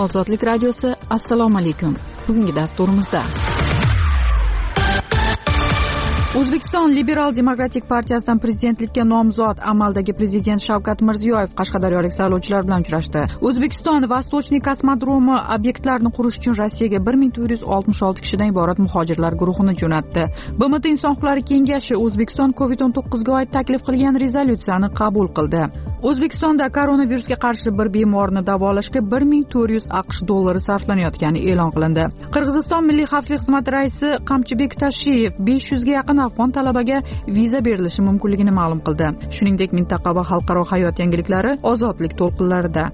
Ozodlik radiosi, assalomu alaykum. Bugungi dasturimizda O'zbekiston Liberal demokratik partiyasidan prezidentlikka nomzod amaldagi prezident Shavkat Mirziyoyev qashqadaryolik saylovchilar bilan uchrashdi. O'zbekiston Vostochniy kosmodromi obyektlarini qurish uchun Rossiyaga 1466 kishidan iborat muhojirlar guruhini jo'natdi. BMT Inson huquqlari kengashi O'zbekiston COVID-19 ga oid taklif qilgan rezolyutsiyani qabul qildi. O'zbekistonda koronavirusga qarshi bir bemorni davolashga 1400 AQSh dollari sarflanayotgani e'lon qilindi. Qirg'iziston Milliy xavfsizlik xizmati raisi Qamchibek Tashiyev 500 ga yaqin afg'on talabaga viza berilishi mumkinligini ma'lum qildi. Shuningdek, mintaqa va xalqaro hayot yangiliklari ozodlik to'lqinlarida.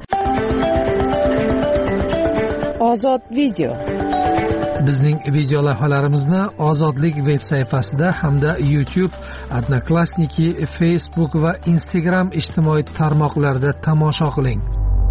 Ozod video. Bizning video lavhalarimizni Ozodlik veb sayfasida hamda YouTube, Odnoklassniki, Facebook va Instagram ijtimoiy tarmoqlarida tomosha qiling.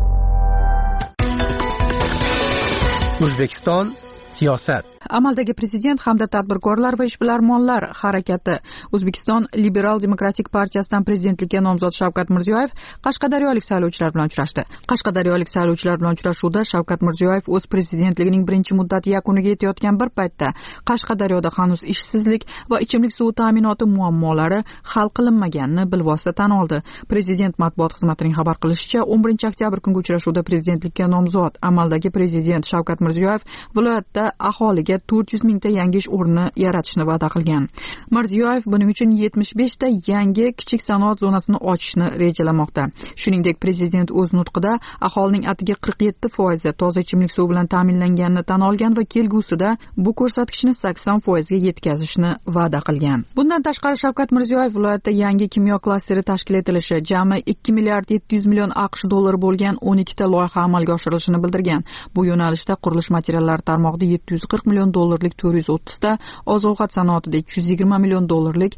O'zbekiston siyosat. Amaldagi prezident hamda tadbirkorlar va ishbilarmonlar harakati. O'zbekiston Liberal demokratik partiyasidan prezidentlikka nomzod Shavkat Mirziyoyev qashqadaryolik saylovchilar bilan uchrashdi. Qashqadaryolik saylovchilar bilan uchrashuvda Shavkat Mirziyoyev o'z prezidentligining birinchi muddati yakuniga yetayotgan bir paytda Qashqadaryoda hanuz ishsizlik va ichimlik suvi ta'minoti muammolari hal qilinmaganini bilvosita tan oldi. Prezident matbuot xizmatining xabar qilishicha, 11-oktyabr kungi uchrashuvda prezidentlikka nomzod amaldagi prezident Shavkat Mirziyoyev viloyatda aholiga 400 mingta yangi ish o'rni yaratishni va'da qilgan. Mirziyoyev buning uchun 75 ta yangi kichik sanoat zonasini ochishni rejalamoqda. Shuningdek, prezident o'z nutqida aholining atigi 47% toza ichimlik suvi bilan ta'minlanganini tan olgan va kelgusida bu ko'rsatkichni 80% ga yetkazishni va'da qilgan. Bundan tashqari Shavkat Mirziyoyev viloyatda yangi kimyo klasteri tashkil etilishi, jami 2 milliard 700 million AQSh dollari bo'lgan 12 ta loyiha amalga oshirilishini bildirgan. Bu yo'nalishda qurilish materiallari tarmog'ida 740 million dollarlik 430 ta, oziq-ovqat sanoatida 220 million dollarlik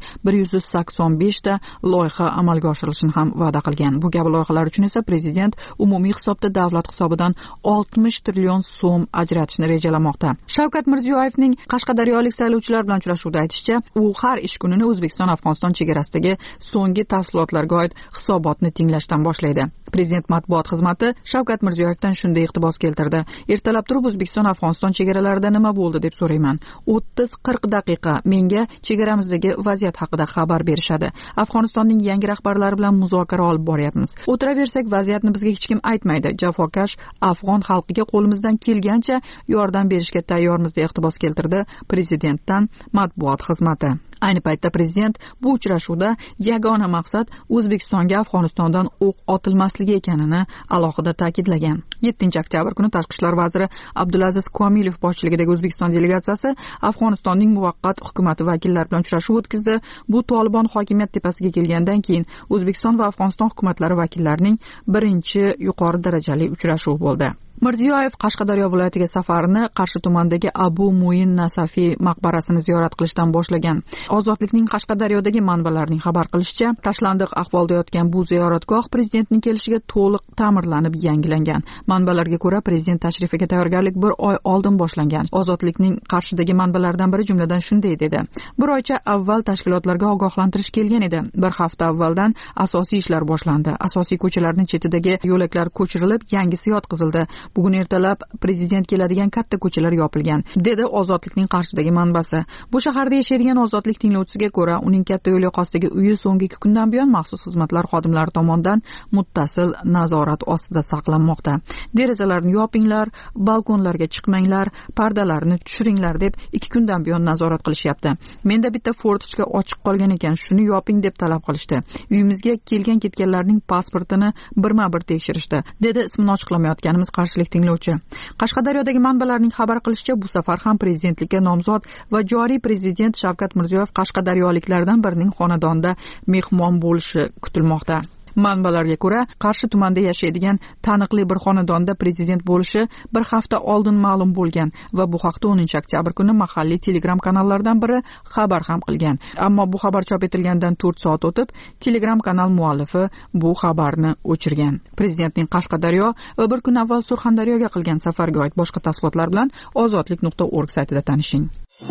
185 ta loyiha amalga oshirilishini ham va'da qilgan. Bu kabi loyihalar uchun esa prezident umumiy hisobda davlat hisobidan 60 trillion so'm ajratishni rejalamoqda. Shavkat Mirziyoyevning qashqadaryolik saylovchilar bilan uchrashuvda aytishicha, u har ish kunini O'zbekiston-Afg'oniston chegarasidagi so'nggi tafsilotlarga oid hisobotni tinglashdan boshlaydi. Prezident matbuot xizmati Shavkat Mirziyoyevdan shunday iqtibos keltirdi. Ertalab turib O'zbekiston-Afg'oniston chegaralarida nima bo'ldi deb so'rayman. 30-40 daqiqa menga chegaramizdagi vaziyat haqida xabar berishadi. Afg'onistonning yangi rahbarlari bilan muzokara olib boryapmiz. O'tiraversak vaziyatni bizga hech kim aytmaydi. Jafokash afg'on xalqiga qo'limizdan kelgancha yordam berishga tayyormiz deb iqtibos keltirdi prezidentdan matbuot xizmati. Ayni paytda prezident bu uchrashuvda yagona maqsad O'zbekistonga Afg'onistondan o'q otilmasligi ekanini alohida ta'kidlagan. 7-oktyabr kuni Tashqi ishlar vaziri Abdulaziz Komilov boshchiligidagi O'zbekiston delegatsiyasi Afg'onistonning muvaqqat hukumati vakillari bilan uchrashuv o'tkazdi. Bu Tolibon hokimiyat tepasiga kelgandan keyin O'zbekiston va Afg'oniston hukumatlari vakillarining birinchi yuqori darajali uchrashuvi bo'ldi. Mirziyoyev Qashqadaryo viloyatiga safarini Qarshi tumanidagi Abu Muin Nasafiy maqbarasini ziyorat qilishdan boshlagan. Ozodlikning Qashqadaryodagi manbalarining xabar qilishicha, tashlandiq ahvolda yotgan bu ziyoratgoh prezidentning kelishiga to'liq ta'mirlanib yangilangan. Manbalarga ko'ra, prezident tashrifiga tayyorgarlik bir oy oldin boshlangan. Ozodlikning Qarshidagi manbalaridan biri jumladan shunday dedi: bir oycha avval tashkilotlarga ogohlantirish kelgan edi. Bir hafta avvaldan asosiy ishlar boshlandi. Asosiy ko'chalarning chetidagi yo'laklar ko'chirilib, yangisi yotqizildi. Bugun ertalab prezident keladigan katta ko'chalar yopilgan, dedi Ozodlikning Qarshidagi manbasi. Bu shaharda yashaydigan Ozodlik tinglovchisiga ko'ra, uning katta yo'l yoqasidagi uyi so'nggi 2 kundan buyon maxsus xizmatlar xodimlari tomonidan muttasil nazorat ostida saqlanmoqda. Derazalarni yopinglar, balkonlarga chiqmanglar, pardalarni tushiringlar deb 2 kundan buyon nazorat qilishyapti. Menda bitta fortochka ochiq qolgan ekan, shuni yoping deb talab qilishdi. Uyimizga kelgan-ketganlarning pasportini birma-bir tekshirishdi, dedi ismini ochiqlamayotganimiz qarshilik tinglovchi. Qashqadaryodagi manbalarning xabar qilishicha, bu safar ham prezidentlikka nomzod va joriy prezident Shavkat Mirziyoyev qashqadaryoliklardan birining xonadonida mehmon bo'lishi kutilmoqda. Manbalarga ko'ra, Qarshi tumanida yashaydigan taniqli bir xonadonda prezident bo'lishi bir hafta oldin ma'lum bo'lgan va bu haqda 10-oktyabr kuni mahalliy Telegram kanallaridan biri xabar ham qilgan. Ammo bu xabar chop etilgandan 4 soat o'tib, Telegram kanal muallifi bu xabarni o'chirgan. Prezidentning Qashqadaryo va bir kun avval Surxondaryoga qilgan safarga oid boshqa tafsilotlar bilan ozodlik.org saytida tanishing.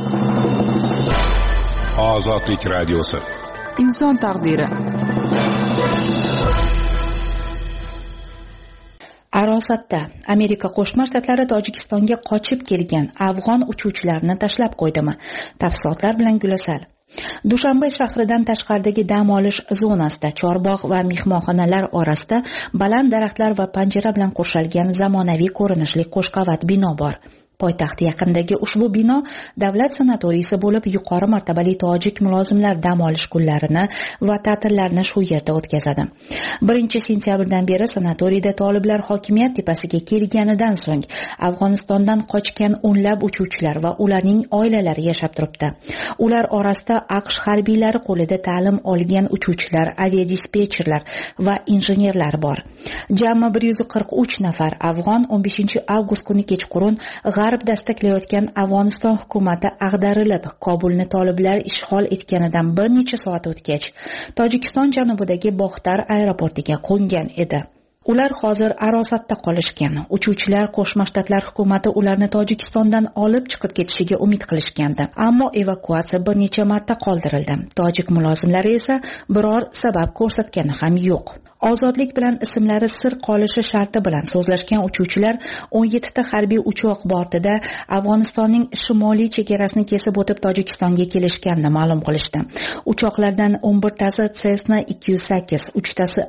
Ozodlik radiosi. Inson taqdiri. Arosatda Amerika Qo'shma Shtatlari Tojikistonga qochib kelgan afg'on uchuvchilarni tashlab qo'ydimi? Tafsilotlar bilan Gulasal. Dushanbe shahridan tashqaridagi dam olish zonasida chorbog' va mehmonxonalar orasida baland daraxtlar va panjara bilan qurshalgan zamonaviy ko'rinishli qo'shqavat bino bor. Poytaxt yaqinidagi ushbu bino davlat sanatoriysi bo'lib, yuqori martabali tojik mulozimlar dam olish kunlarini va ta'tillarni shu yerda o'tkazadi. 1-sentyabrdan beri sanatoriyda toliblar hokimiyat tepasiga kelganidan so'ng Afg'onistondan qochgan o'nlab uchuvchilar va ularning oilalari yashab turibdi. Ular orasida AQSh harbiylari qo'lida ta'lim olgan uchuvchilar, aviadispetcherlar va injenerlar bor. Jami 143 nafar afg'on 15-avgust kuni kechqurun G'arb dastaklayotgan Afg'oniston hukumati ag'darilib, Kobulni toliblar ishg'ol etganidan bir necha soat o'tgach, Tojikiston janubidagi Boxtar aeroportiga qo'ngan edi. Ular hozir Arosatda qolishgan. Uchuvchilar Qo'shma Shtatlar hukumati ularni Tojikistondan olib chiqib ketishiga umid qilishgandi. Ammo evakuatsiya bir necha marta qoldirildi. Tojik mulozimlari esa biror sabab ko'rsatgani ham yo'q. Ozodlik bilan ismlari sir qolishi sharti bilan so'zlashgan uchuvchilar 17 ta harbiy uchoq bortida Afg'onistonning shimoliy chegarasini kesib o'tib Tojikistonga kelishganini ma'lum qilishdi. Uchoqlardan 11 tasi Cessna 208, 3 tasi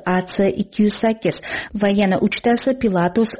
AC-208 va yana 3 tasi Pilatus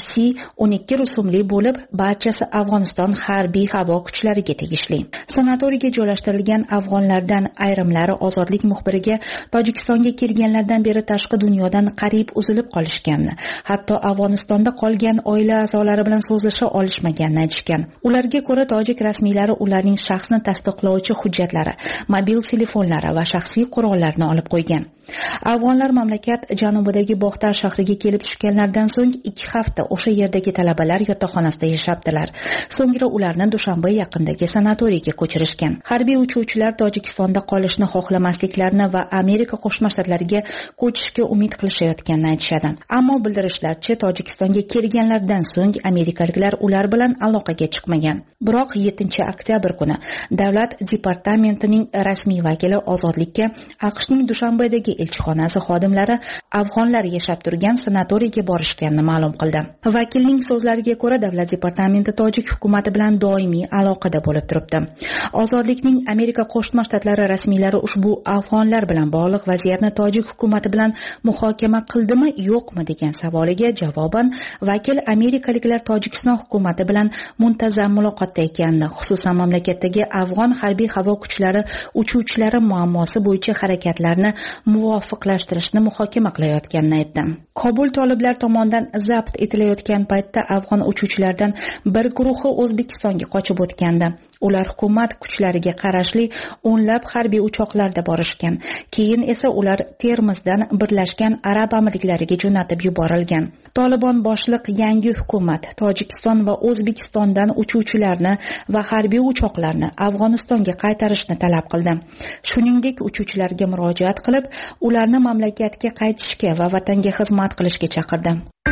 PC-12 rusumli bo'lib, barchasi Afg'oniston harbiy havo kuchlariga tegishli. Sanatoriyga joylashtirilgan afg'onlardan ayrimlari Ozodlik muxbiriga Tojikistonga kelganlardan beri tashqi dunyodan qariyb uzilib qolishganini, hatto Afg'onistonda qolgan oila a'zolari bilan so'zlasha olishmaganini aytishgan. Ularga ko'ra, tojik rasmiylari ularning shaxsni tasdiqlovchi hujjatlari, mobil telefonlari va shaxsiy qurollarni olib qo'ygan. Afg'onlar mamlakat janubidagi Boxtar shahriga kelib tushganlardan so'ng 2 hafta o'sha yerdagi talabalar yotoqxonasida yashapdilar. So'ngra ularni Dushanbe yaqinidagi sanatoriyga ko'chirishgan. Harbiy uchuvchilar Tojikistonda qolishni xohlamasliklarini va Amerika Qo'shma Shtatlariga ko'chishga umid qilishayotganini aytishadi. Ammo bildirishlarcha, Tojikistonga kelganlardan so'ng amerikaliklar ular bilan aloqaga chiqmagan. Biroq 7-oktyabr kuni Davlat departamentining rasmiy vakili Ozodlikka AQShning Dushanbedagi elchixonasi xodimlari afg'onlar yashab turgan sanatoriyga borishganini ma'lum qildi. Vakilning so'zlariga ko'ra, Davlat departamenti tojik hukumati bilan doimiy aloqada bo'lib turibdi. Ozodlikning Amerika Qo'shma Shtatlari rasmiylari ushbu afg'onlar bilan bog'liq vaziyatni tojik hukumati bilan muhokama qildimi, yo'qmi degan savoliga javoban vakil amerikaliklar Tojikiston hukumati bilan muntazam muloqotda ekanini, xususan mamlakatdagi afg'on harbiy havo kuchlari uchuvchilari muammosi bo'yicha harakatlarni muvofiqlashtirishni muhokama qilayotganini aytdi. Kobul toliblar tomonidan zabt etilayotgan paytda afg'on uchuvchilardan bir guruhi O'zbekistonga qochib o'tgandi. Ular hukumat kuchlariga qarashli o'nlab harbiy uchoqlarda borishgan. Keyin esa ular Termizdan Birlashgan Arab Amirliklariga jo'natib yuborilgan. Tolibon boshliq yangi hukumat Tojikiston va O'zbekistondan uchuvchilarni va harbiy uchoqlarni Afg'onistonga qaytarishni talab qildi. Shuningdek, uchuvchilarga murojaat qilib, ularni mamlakatga qaytishga va vatanga xizmat qilishga chaqirdi.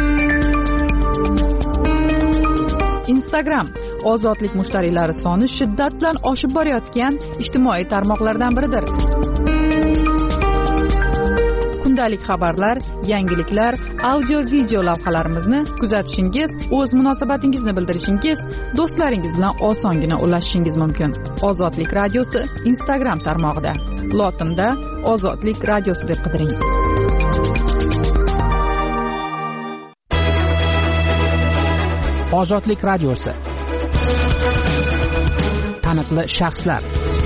Instagram ozodlik mushtariylari soni shiddat bilan oshib borayotgan ijtimoiy tarmoqlardan biridir. Kundalik xabarlar, yangiliklar, audio-video lavhalarimizni kuzatishingiz, o'z munosabatingizni bildirishingiz, do'stlaringiz bilan osongina ulashishingiz mumkin. Ozodlik radiosi Instagram tarmog'ida. Lotinda Ozodlik radiosi deb qidiring. Ozodlik radiosi. Taniqli shaxslar.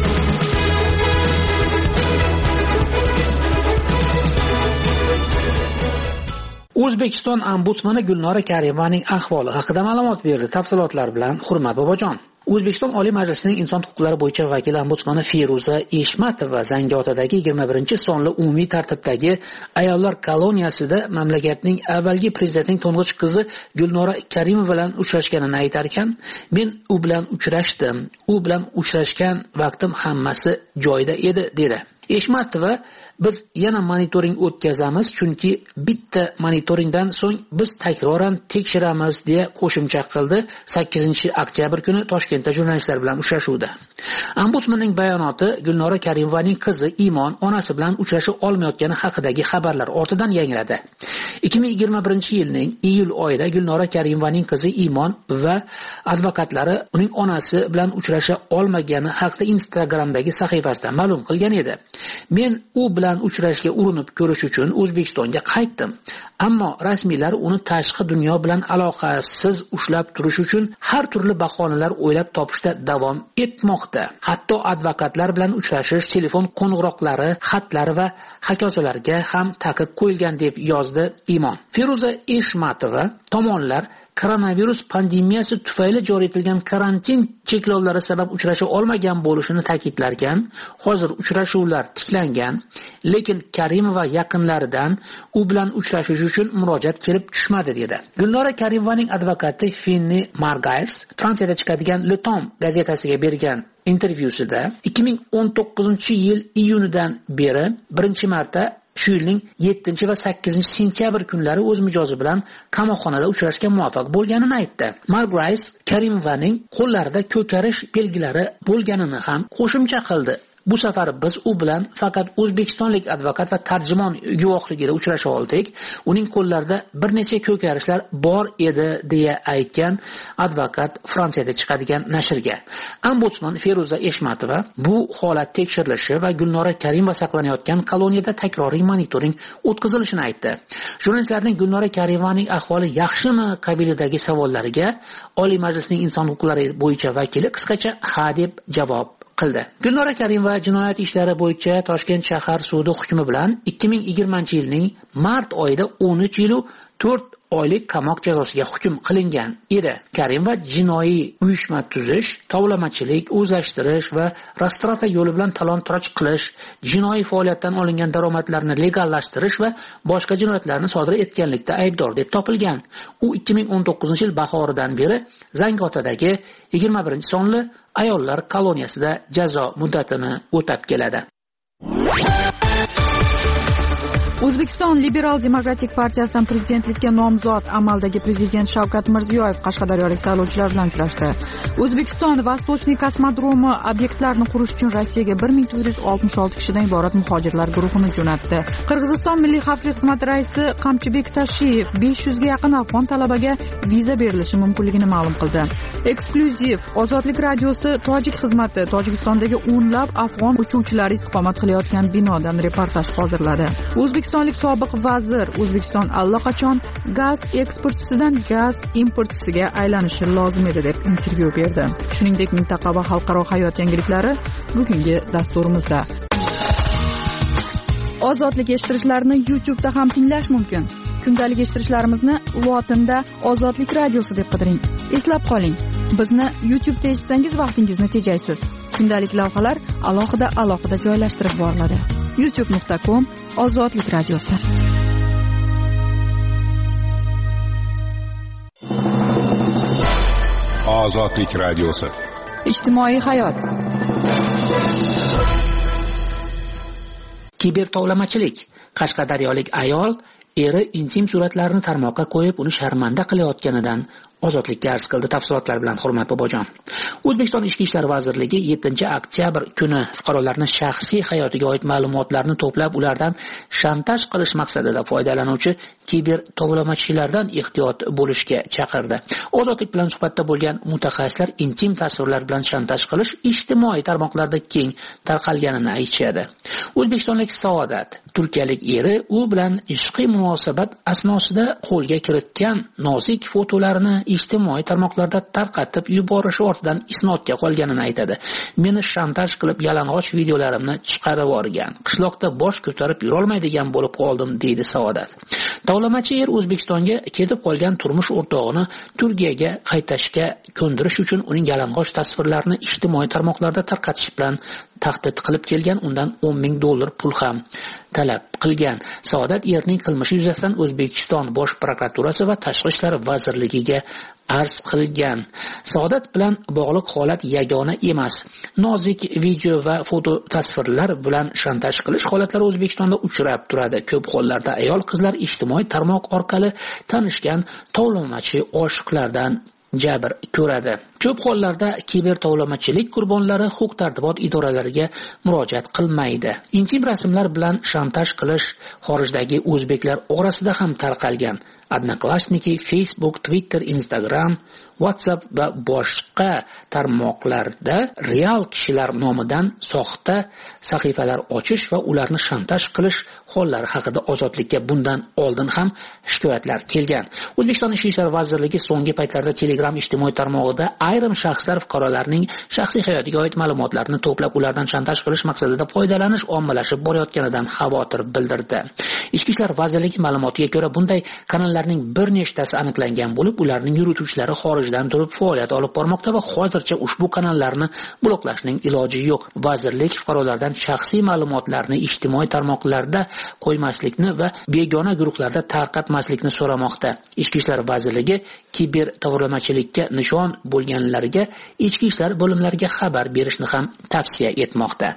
O'zbekiston ombudsmani Gulnora Karimaning ahvoli haqida ma'lumot berdi. Tafsilotlar bilan Hurmat Bobojon. O'zbekiston Oliy Majlisining inson huquqlari bo'yicha vakili ombudsmani Feruza Eshmatova Zangiotadagi 21-sonli umumiy tartibdagi ayollar koloniyasida mamlakatning avvalgi prezidentining to'ng'ich qizi Gulnora Karimova bilan uchrashganini aytar ekan, men u bilan uchrashdim. U bilan uchrashgan vaqtim hammasi joyida edi, dedi. Eshmatova Biz yana monitoring o'tkazamiz, chunki bitta monitoringdan so'ng biz takroran tekshiramiz, deya qo'shimcha qildi 8-oktyabr kuni Toshkentda jurnalistlar bilan uchrashuvda. Ombudsmanning bayonoti Gulnora Karimovaning qizi Imon onasi bilan uchrasha olmayotgani haqidagi xabarlar ortidan yangradi. 2021-yilning iyul oyida Gulnora Karimovaning qizi Imon va advokatlari uning onasi bilan uchrasha olmagani haqida Instagramdagi sahifasida ma'lum qilgan edi. Men u bilan uchrashga urinib ko'rish uchun O'zbekistonga qaytdim. Ammo rasmiylar uni tashqi dunyo bilan aloqasiz ushlab turish uchun har turli bahonalar o'ylab topishda davom etmoqda. Hatto advokatlar bilan uchrashish, telefon qo'ng'iroqlari, xatlar va hokazolarga ham taqiq qo'yilgan deb yozdi Imon. Feruza Eshmatova tomonlar koronavirus pandemiyasi tufayli joriy etilgan karantin cheklovlari sabab uchrasha olmagan bo'lishini ta'kidlarkan, hozir uchrashuvlar tiklangan, lekin Karimova yaqinlaridan u bilan uchrashish uchun murojaat kelib tushmadi dedi. Gulnora Karimovaning advokati Finni Margaevs Fransiyada chiqadigan Le Temps gazetasiga bergan intervyusida 2019-yil iyunidan beri birinchi marta shu yilning 7 va 8 sentyabr kunlari o'z mijozi bilan qamoqxonada uchrashga muvaffaq bo'lganini aytdi. Margaevs Karimovaning qo'llarida ko'karish belgilari bo'lganini ham qo'shimcha qildi. Bu safar biz u bilan faqat o'zbekistonlik advokat va tarjimon guvohligida uchrasha oldik. Uning qo'llarida bir necha ko'karishlar bor edi, deya aytgan advokat Fransiyada chiqadigan nashrga. Ombudsman Feruza Eshmatova bu holat tekshirilishi va Gulnora Karimova saqlanayotgan koloniyada takroriy monitoring o'tkazilishini aytdi. Jurnalistlarning Gulnora Karimovaning ahvoli yaxshimi qabilidagi savollariga Oliy Majlisning inson huquqlari bo'yicha vakili qisqacha ha deb javob qildi. Gulnora Karimova jinoyat ishlari bo'yicha Toshkent shahar sudi hukmi bilan 2020-yilning mart oyida 13 yil 4 oylik qamoq jazosiga hukm qilingan edi. Karimova jinoiy uyushma tuzish, tovlamachilik, o'zlashtirish va restoratsiya yo'li bilan talon-toroj qilish, jinoiy faoliyatdan olingan daromadlarni legallashtirish va boshqa jinoyatlarni sodir etganlikda aybdor deb topilgan. U 2019-yil bahoridan beri Zangiotadagi 21-sonli ayollar koloniyasida jazo muddatini o'tab keladi. O'zbekiston Liberal Demokratik partiyasidan prezidentlikka nomzod amaldagi prezident Shavkat Mirziyoyev qashqadaryolik saylovchilar bilan uchrashdi. O'zbekiston Vostochniy kosmodromi obyektlarini qurish uchun Rossiyaga 1466 kishidan iborat muhojirlar guruhini jo'natdi. Qirg'iziston Milliy xavfsizlik xizmati raisi Qamchibek Tashiyev 500 ga yaqin afg'on talabaga viza berilishi mumkinligini ma'lum qildi. Eksklyuziv Ozodlik radiosi Tojik xizmati Tojikistondagi o'nlab afg'on uchuvchilari istiqomat qilayotgan binodan reportaj hozirladi. O'zbekistonlik sobiq vazir O'zbekiston allaqachon gaz eksportchisidan gaz importchisiga aylanishi lozim edi deb intervyu berdi. Shuningdek, mintaqa va xalqaro hayot yangiliklari bugungi dasturimizda. Ozodlik eshittirishlarni YouTube'da ham tinglash mumkin. Kundalik eshittirishlarimizni lotinda Ozodlik radiosi deb qidiring. Eslab qoling, bizni YouTube'da eshitsangiz vaqtingizni tejaysiz. Kundalik lavhalar alohida joylashtirib boriladi. youtube.com Ozodlik radiosi. Ozodlik radiosi. Ijtimoiy hayot. Kibertovlamachilik. Qashqadaryolik ayol eri intim suratlarini tarmoqqa qo'yib, uni sharmanda qilayotganidan ozodlikka arz qildi. Tafsilotlar bilan Hurmat Bobojon. O'zbekiston Ichki ishlar vazirligi 7-oktyabr kuni fuqarolarning shaxsiy hayotiga oid ma'lumotlarni to'plab, ulardan shantaj qilish maqsadida foydalanuvchi kiber tovlamachilardan ehtiyot bo'lishga chaqirdi. Ozodlik bilan suhbatda bo'lgan mutaxassislar intim tasvirlar bilan shantaj qilish ijtimoiy tarmoqlarda keng tarqalganini aytishadi. O'zbekistonlik Saodat turkiyalik eri u bilan ishqiy munosabat asnosida qo'lga kiritgan nozik fotolarni ijtimoiy tarmoqlarda tarqatib yuborishi ortidan isnodga qolganini aytadi. Meni shantaj qilib yalang'och videolarimni chiqarib yuborgan. Qishloqda bosh ko'tarib yura olmaydigan bo'lib qoldim, deydi Saodat. Tovlamachi er O'zbekistonga ketib qolgan turmush o'rtog'ini Turkiyaga qaytashga ko'ndirish uchun uning yalang'och tasvirlarini ijtimoiy tarmoqlarda tarqatish bilan tahdid qilib kelgan, undan $10,000 pul ham talab qilgan. Saodat erning qilmishi yuzasidan O'zbekiston Bosh prokuraturasi va Tashqi ishlar vazirligiga arz qilgan. Saodat bilan bog'liq holat yagona emas. Nozik video va foto tasvirlar bilan shantaj qilish holatlari O'zbekistonda uchrab turadi. Ko'p hollarda ayol qizlar ijtimoiy tarmoq orqali tanishgan tovlamachi oshiqlardan jabr ko'radi. Ko'p hollarda kibertovlamachilik qurbonlari huquq-tartibot idoralariga murojaat qilmaydi. Intim rasmlar bilan shantaj qilish xorijdagi o'zbeklar orasida ham tarqalgan. Odnoklassniki, Facebook, Twitter, Instagram, WhatsApp va boshqa tarmoqlarda real kishilar nomidan soxta sahifalar ochish va ularni shantaj qilish hollari haqida Ozodlikka bundan oldin ham shikoyatlar kelgan. O'zbekiston Ichki ishlar vazirligi so'nggi paytlarda Telegram ijtimoiy tarmog'ida ayrim shaxslar fuqarolarning shaxsiy hayotiga oid ma'lumotlarni to'plab ulardan shantaj qilish maqsadida foydalanish ommalashib borayotganidan xavotir bildirdi. Ichki ishlar vazirligi ma'lumotiga ko'ra bunday kanallarning bir nechtasi aniqlangan bo'lib, ularning yurituvchilari xorijdan turib faoliyat olib bormoqda va hozircha ushbu kanallarni bloklashning iloji yo'q. Vazirlik fuqarolardan shaxsiy ma'lumotlarni ijtimoiy tarmoqlarda qo'ymaslikni va begona guruhlarda tarqatmaslikni so'ramoqda. Ichki ishlar vazirligi kiber tovlamachilikka nishon bo'lganlarga ichki ishlar bo'limlariga xabar berishni ham tavsiya etmoqda.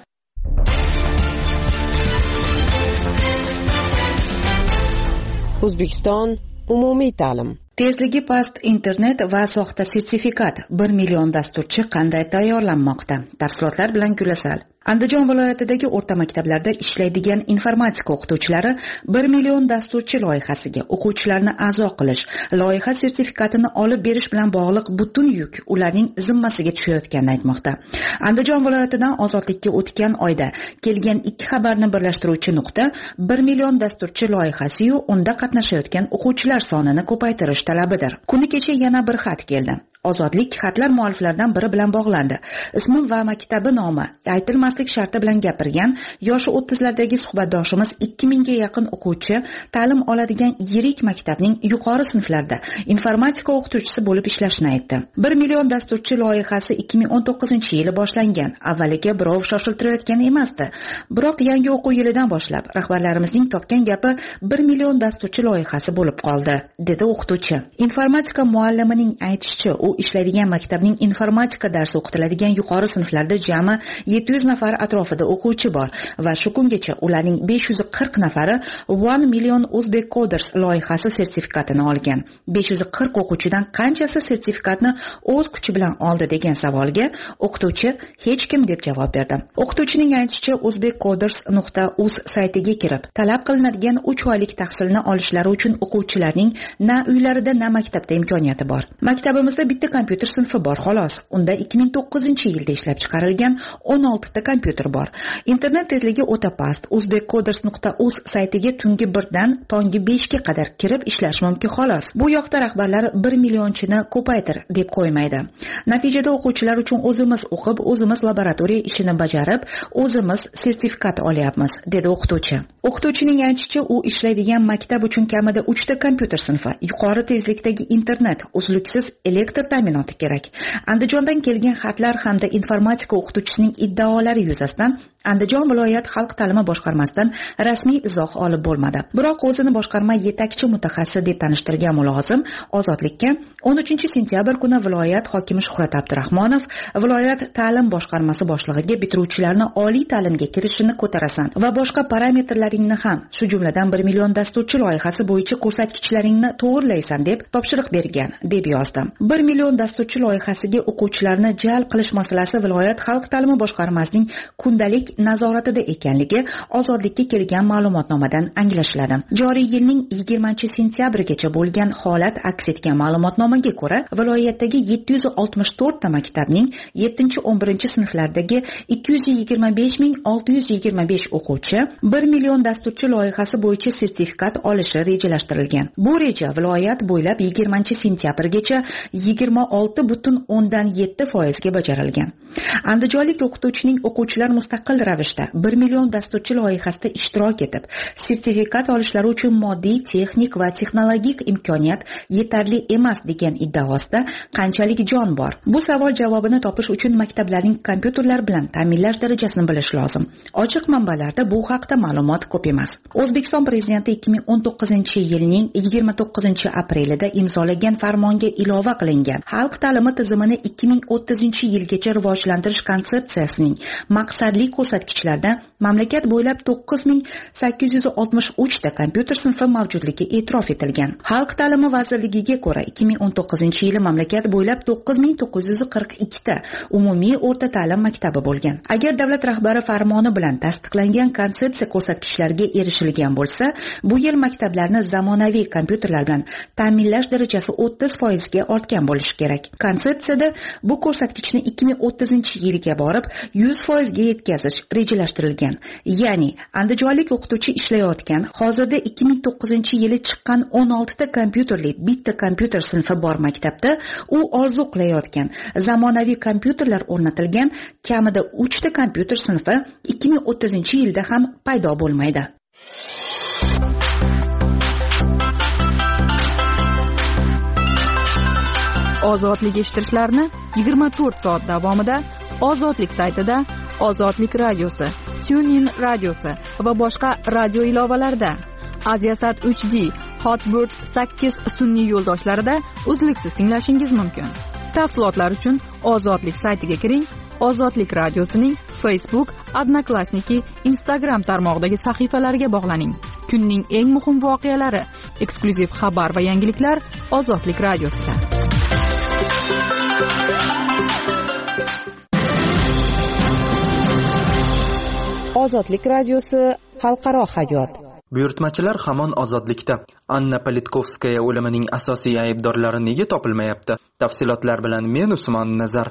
O'zbekiston umumiy ta'lim. Tezligi past internet va soxta sertifikat. 1 million dasturchi qanday tayyorlanmoqda? Tafsilotlar bilan Gulasal. Andijon viloyatidagi o'rta maktablarda ishlaydigan informatika o'qituvchilari 1 million dasturchi loyihasiga o'quvchilarni a'zo qilish, loyiha sertifikatini olib berish bilan bog'liq butun yuk ularning zimmasiga tushayotganini aytmoqda. Andijon viloyatidan Ozodlikka o'tgan oyda kelgan ikki xabarni birlashtiruvchi nuqta 1 million dasturchi loyihasi-yu unda qatnashayotgan o'quvchilar sonini ko'paytirish talabidir. Kuni kecha yana bir xat keldi. Ozodlik xatlar mualliflaridan biri bilan bog'landi. Ismi va maktabi nomi aytilmaslik sharti bilan gapirgan yoshi 30lardagi suhbatdoshimiz 2000 ga yaqin o'quvchi ta'lim oladigan yirik maktabning yuqori sinflarida informatika o'qituvchisi bo'lib ishlashini aytdi. 1 million dasturchi loyihasi 2019-yili boshlangan. Avvaliga birov shoshiltirayotgan emasdi. Biroq yangi o'quv yilidan boshlab rahbarlarimizning topgan gapi 1 million dasturchi loyihasi bo'lib qoldi, dedi o'qituvchi. Informatika muallimining aytishicha, u ishlaydigan maktabning informatika darsi o'qitiladigan yuqori sinflarda jami 700 nafar atrofida o'quvchi bor va shu kungacha ularning 540 nafari 1 million Uzbek Coders loyihasi sertifikatini olgan. 540 o'quvchidan qanchasi sertifikatni o'z kuchi bilan oldi degan savolga o'qituvchi hech kim deb javob berdi. O'qituvchining aytishicha, uzbekcoders.uz saytiga kirib, talab qilinadigan 3 oylik tahsilni olishlari uchun o'quvchilarning na uylarida na maktabda imkoniyati bor. Maktabimizda bitta kompyuter sinfi bor xolos. Unda 2009-yilda ishlab chiqarilgan 16 ta kompyuter bor. Internet tezligi o'ta past. uzbekcoders.uz saytiga tungi 1 dan tongi 5 ga qadar kirib ishlash mumkin xolos. Bu yoqda rahbarlar 1 millionchini ko'paytir deb qo'ymaydi. Natijada o'quvchilar uchun o'zimiz o'qib, o'zimiz laboratoriya ishini bajarib, o'zimiz sertifikat olyapmiz, dedi o'qituvchi. O'qituvchining aytishicha, u ishlaydigan maktab uchun kamida 3 ta kompyuter sinfi, yuqori tezlikdagi internet, uzluksiz elektr ta'minoti kerak. Andijondan kelgan xatlar hamda informatika o'qituvchisining iddaolari yuzasidan Andijon viloyat xalq ta'limi boshqarmasidan rasmiy izoh olib bo'lmadi. Biroq o'zini boshqarma yetakchi mutaxassis deb tanishtirgan mulozim Ozodlikka 13-sentyabr kuni viloyat hokimi Shuhrat Abdurahmonov viloyat ta'lim boshqarmasi boshlig'iga bitiruvchilarni oliy ta'limga kirishini ko'tarasan va boshqa parametrlaringni ham, shu jumladan 1 million dasturchi loyihasi bo'yicha ko'rsatkichlaringni to'g'irlaysan deb topshiriq bergan, deb yozdi. 1 million dasturchi loyihasiga o'quvchilarni jalb qilish masalasi viloyat xalq ta'limi boshqarmasining kundalik nazoratida ekanligi Ozodlikka kelgan ma'lumotnomadan anglashiladi. Joriy yilning 20-sentyabrigacha bo'lgan holat aks etgan ma'lumotnomaga ko'ra, viloyatdagi 764 ta maktabning 7-11-sinflardagi 225.625 o'quvchi 1 million dasturchi loyihasi bo'yicha sertifikat olishi rejalashtirilgan. Bu reja viloyat bo'ylab 20-sentyabrgacha 20 26,7% bajarilgan. Andijonlik o'qituvchining o'quvchilar mustaqil ravishda 1 million dasturchi loyihasida ishtirok etib, sertifikat olishlari uchun moddiy, texnik va texnologik imkoniyat yetarli emas degan iddaosida qanchalik jon bor? Bu savol javobini topish uchun maktablarning kompyuterlar bilan ta'minlash darajasini bilish lozim. Ochiq manbalarda bu haqda ma'lumot ko'p emas. O'zbekiston prezidenti 2019-yilning 29-aprelida imzolagan farmonga ilova qilingan xalq ta'limi tizimini 2030-yilgacha rivojlantirish konsepsiyasining maqsadli ko'rsatkichlarida mamlakat bo'ylab 9863 ta kompyuter sinfi mavjudligi e'tirof etilgan. Xalq ta'limi vazirligiga ko'ra 2019-yili mamlakat bo'ylab 9942 ta umumiy o'rta ta'lim maktabi bo'lgan. Agar davlat rahbari farmoni bilan tasdiqlangan konsepsiya ko'rsatkichlariga erishilgan bo'lsa, bu yil maktablarni zamonaviy kompyuterlar bilan ta'minlash darajasi 30% ga ortgan bo'lishi kerak. Konsepsiyada bu ko'rsatkichni 2030-yilga borib 100% ga yetkazish rejalashtirilgan. Ya'ni andijonlik o'qituvchi ishlayotgan, hozirda 2009-yili chiqqan 16 ta kompyuterli bitta kompyuter sinfi bor maktabda u orzu qilayotgan zamonaviy kompyuterlar o'rnatilgan kamida 3 ta kompyuter sinfi 2030-yilda ham paydo bo'lmaydi. Ozodlik eshittirishlarni 24 soat davomida Ozodlik saytida, Ozodlik radiosi, TuneIn radiosi va boshqa radio ilovalarida, Aziasat 3D, Hotbird 8 sun'iy yo'ldoshlarida uzluksiz tinglashingiz mumkin. Tafsilotlar uchun Ozodlik saytiga kiring. Ozodlik radiosining Facebook, Odnoklassniki, Instagram tarmog'idagi sahifalariga bog'laning. Kunning eng muhim voqealari, eksklyuziv xabar va yangiliklar Ozodlik radiosida. Ozodlik radiosi xalqaro hayot. Buyurtmachilar hamon ozodlikda. Anna Politkovskaya o'limining asosiy aybdorlari nega topilmayapti? Tafsilotlar bilan men Usmon Nazar.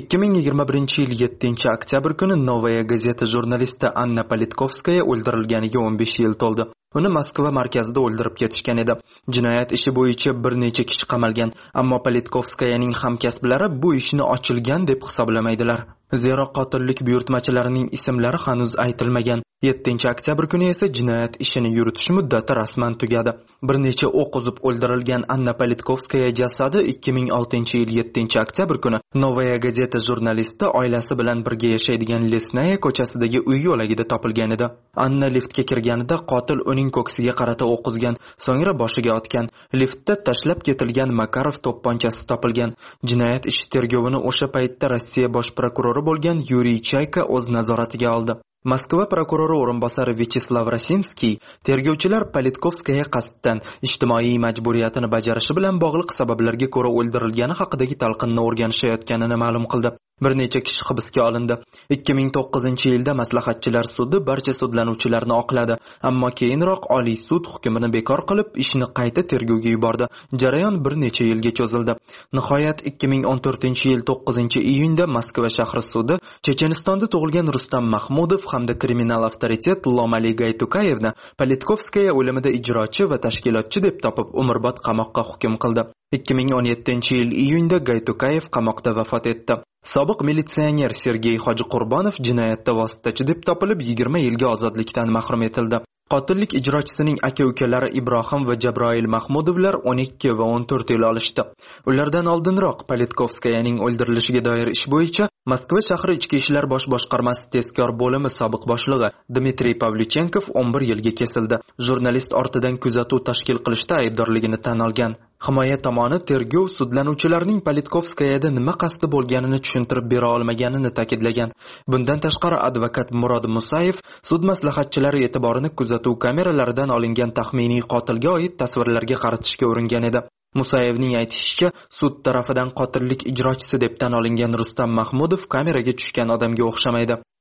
2021-yil 7-oktyabr kuni Novaya gazeta jurnalisti Anna Politkovskaya o'ldirilganiga 15 yil to'ldi. Uni Moskva markazida o'ldirib ketishgan edi. Jinoyat ishi bo'yicha bir necha kishi qamalgan, ammo Politkovskayaning hamkasblari bu ishni ochilgan deb hisoblamaydilar. Zero qotillik buyurtmachilarining ismlari hanuz aytilmagan. 7-oktyabr kuni esa jinoyat ishini yuritish muddati rasman tugadi. Bir necha o'q uzib o'ldirilgan Anna Politkovskaya jasadi 2006-yil 7-oktyabr kuni Novaya gazeta jurnalisti oilasi bilan birga yashaydigan Lesnaya ko'chasidagi uy yo'lagida topilgan edi. Anna liftga kirganida qotil uning ko'ksiga qarata o'q uzgan, so'ngra boshiga otgan. Liftda tashlab ketilgan Makarov to'pponchasi topilgan. Jinoyat ishi tergovini o'sha paytda Rossiya bosh prokurori bo'lgan Yuriy Chayka o'z nazoratiga oldi. Moskva prokurori o'rinbosari Vyacheslav Rosinskiy tergovchilar Politkovskaya qasddan ijtimoiy majburiyatini bajarishi bilan bog'liq sabablarga ko'ra o'ldirilgani haqidagi talqinni o'rganishayotganini ma'lum qildi. Bir necha kishi hibsga olindi. 2009-yilda maslahatchilar sudi barcha sudlanuvchilarni oqladi, ammo keyinroq Oliy sud hukmini bekor qilib, ishni qayta tergovga yubordi. Jarayon bir necha yilga cho'zildi. Nihoyat 2014-yil 9-iyunda Moskva shahri sudi Chechenistonda tug'ilgan Rustam Mahmudov hamda kriminal avtoritet Lomali Gaytukayevni Politkovskaya o'limida ijrochi va tashkilotchi deb topib, umrbod qamoqqa hukm qildi. 2017-yil iyunda Gaytukayev qamoqda vafot etdi. Sobiq militsioner Sergey Hojiqurbonov jinoyatda vositachi deb topilib 20 yilga ozodlikdan mahrum etildi. Qotillik ijrochisining aka-ukalari Ibrohim va Jabroil Mahmudovlar 12 va 14 yil olishdi. Ulardan oldinroq Politkovskayaning o'ldirilishiga doir ish bo'yicha Moskva shahri ichki ishlar bosh boshqarmasi tezkor bo'limi sobiq boshlig'i Dmitriy Pavlichenkov 11 yilga kesildi. Jurnalist ortidan kuzatuv tashkil qilishda aybdorligini tan olgan. Himoya tomoni tergov sudlanuvchilarning Politkovskayada nima qasdi bo'lganini tushuntirib bera olmaganini ta'kidlagan. Bundan tashqari advokat Murod Musayev sud maslahatchilari e'tiborini kuzatuv kameralaridan olingan taxminiy qotilga oid tasvirlarga qaratishga uringan edi. Musayevning aytishicha, sud tarafidan qotillik ijrochisi deb tan olingan Rustam Mahmudov kameraga tushgan odamga o'xshamaydi.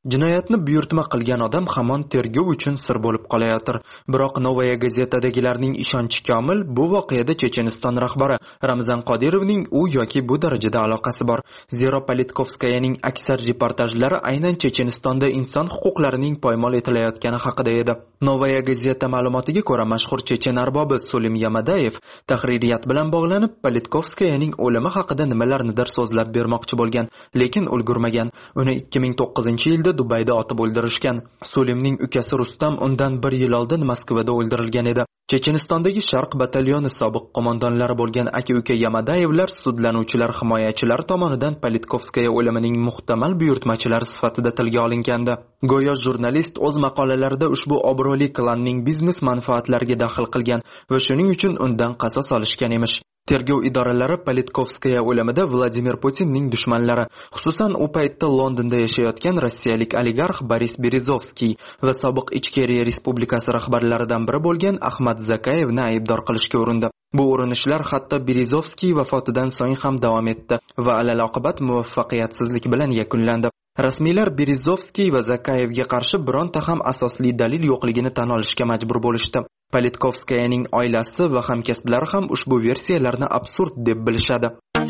Jinoyatni buyurtma qilgan odam hamon tergov uchun sir bo'lib qolayotir. Biroq Novaya gazetadagilarning ishonchi komil, bu voqeada Checheniston rahbari Ramzan Qodirovning u yoki bu darajada aloqasi bor. Zero Politkovskayaning aksar reportajlari aynan Chechenistonda inson huquqlarining poymol etilayotgani haqida edi. Novaya gazeta ma'lumotiga ko'ra, mashhur chechen arbobi Sulim Yamadayev tahririyat bilan bog'lanib Politkovskayaning o'limi haqida nimalarnidir so'zlab bermoqchi bo'lgan, lekin ulgurmagan. Uni 2009-yilda Dubayda otib o'ldirishgan. Sulimning ukasi Rustam undan 1 yil oldin Moskvada o'ldirilgan edi. Chechenistondagi Sharq batalyoni sobiq qo'mondonlari bo'lgan aka-uka Yamadayevlar sudlanuvchilar himoyachilari tomonidan Politkovskaya o'limining muhtamal buyurtmachilari sifatida tilga olingandi. Go'yo jurnalist o'z maqolalarida ushbu obro'li klanning biznes manfaatlariga daxl qilgan va shuning uchun undan qasos olishgan emish. Tergov idoralari Politkovskaya o'limida Vladimir Putinning dushmanlari, xususan u paytda Londonda yashayotgan rossiyalik oligarx Boris Berezovskiy va sobiq Ichkeriya Respublikasi rahbarlaridan biri bo'lgan Ahmad Zakayevni aybdor qilishga urindi. Bu urinishlar hatto Berezovskiy vafotidan so'ng ham davom etdi va alal-oqibat muvaffaqiyatsizlik bilan yakunlandi. Rasmiylar Berezovskiy va Zakayevga qarshi bironta ham asosli dalil yo'qligini tan olishga majbur bo'lishdi. Politkovskayaning oilasi va hamkasblari ham ushbu versiyalarni absurd deb bilishadi.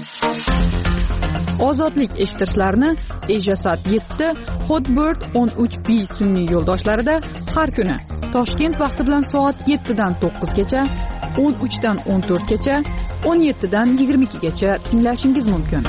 Ozodlik eshittirishlarni Ejasat 7, Hotbird 13B sun'iy yo'ldoshlarida har kuni Toshkent vaqti bilan soat 7 dan 9 gacha, 13 dan 14 gacha, 17 dan 22 gacha tinglashingiz mumkin.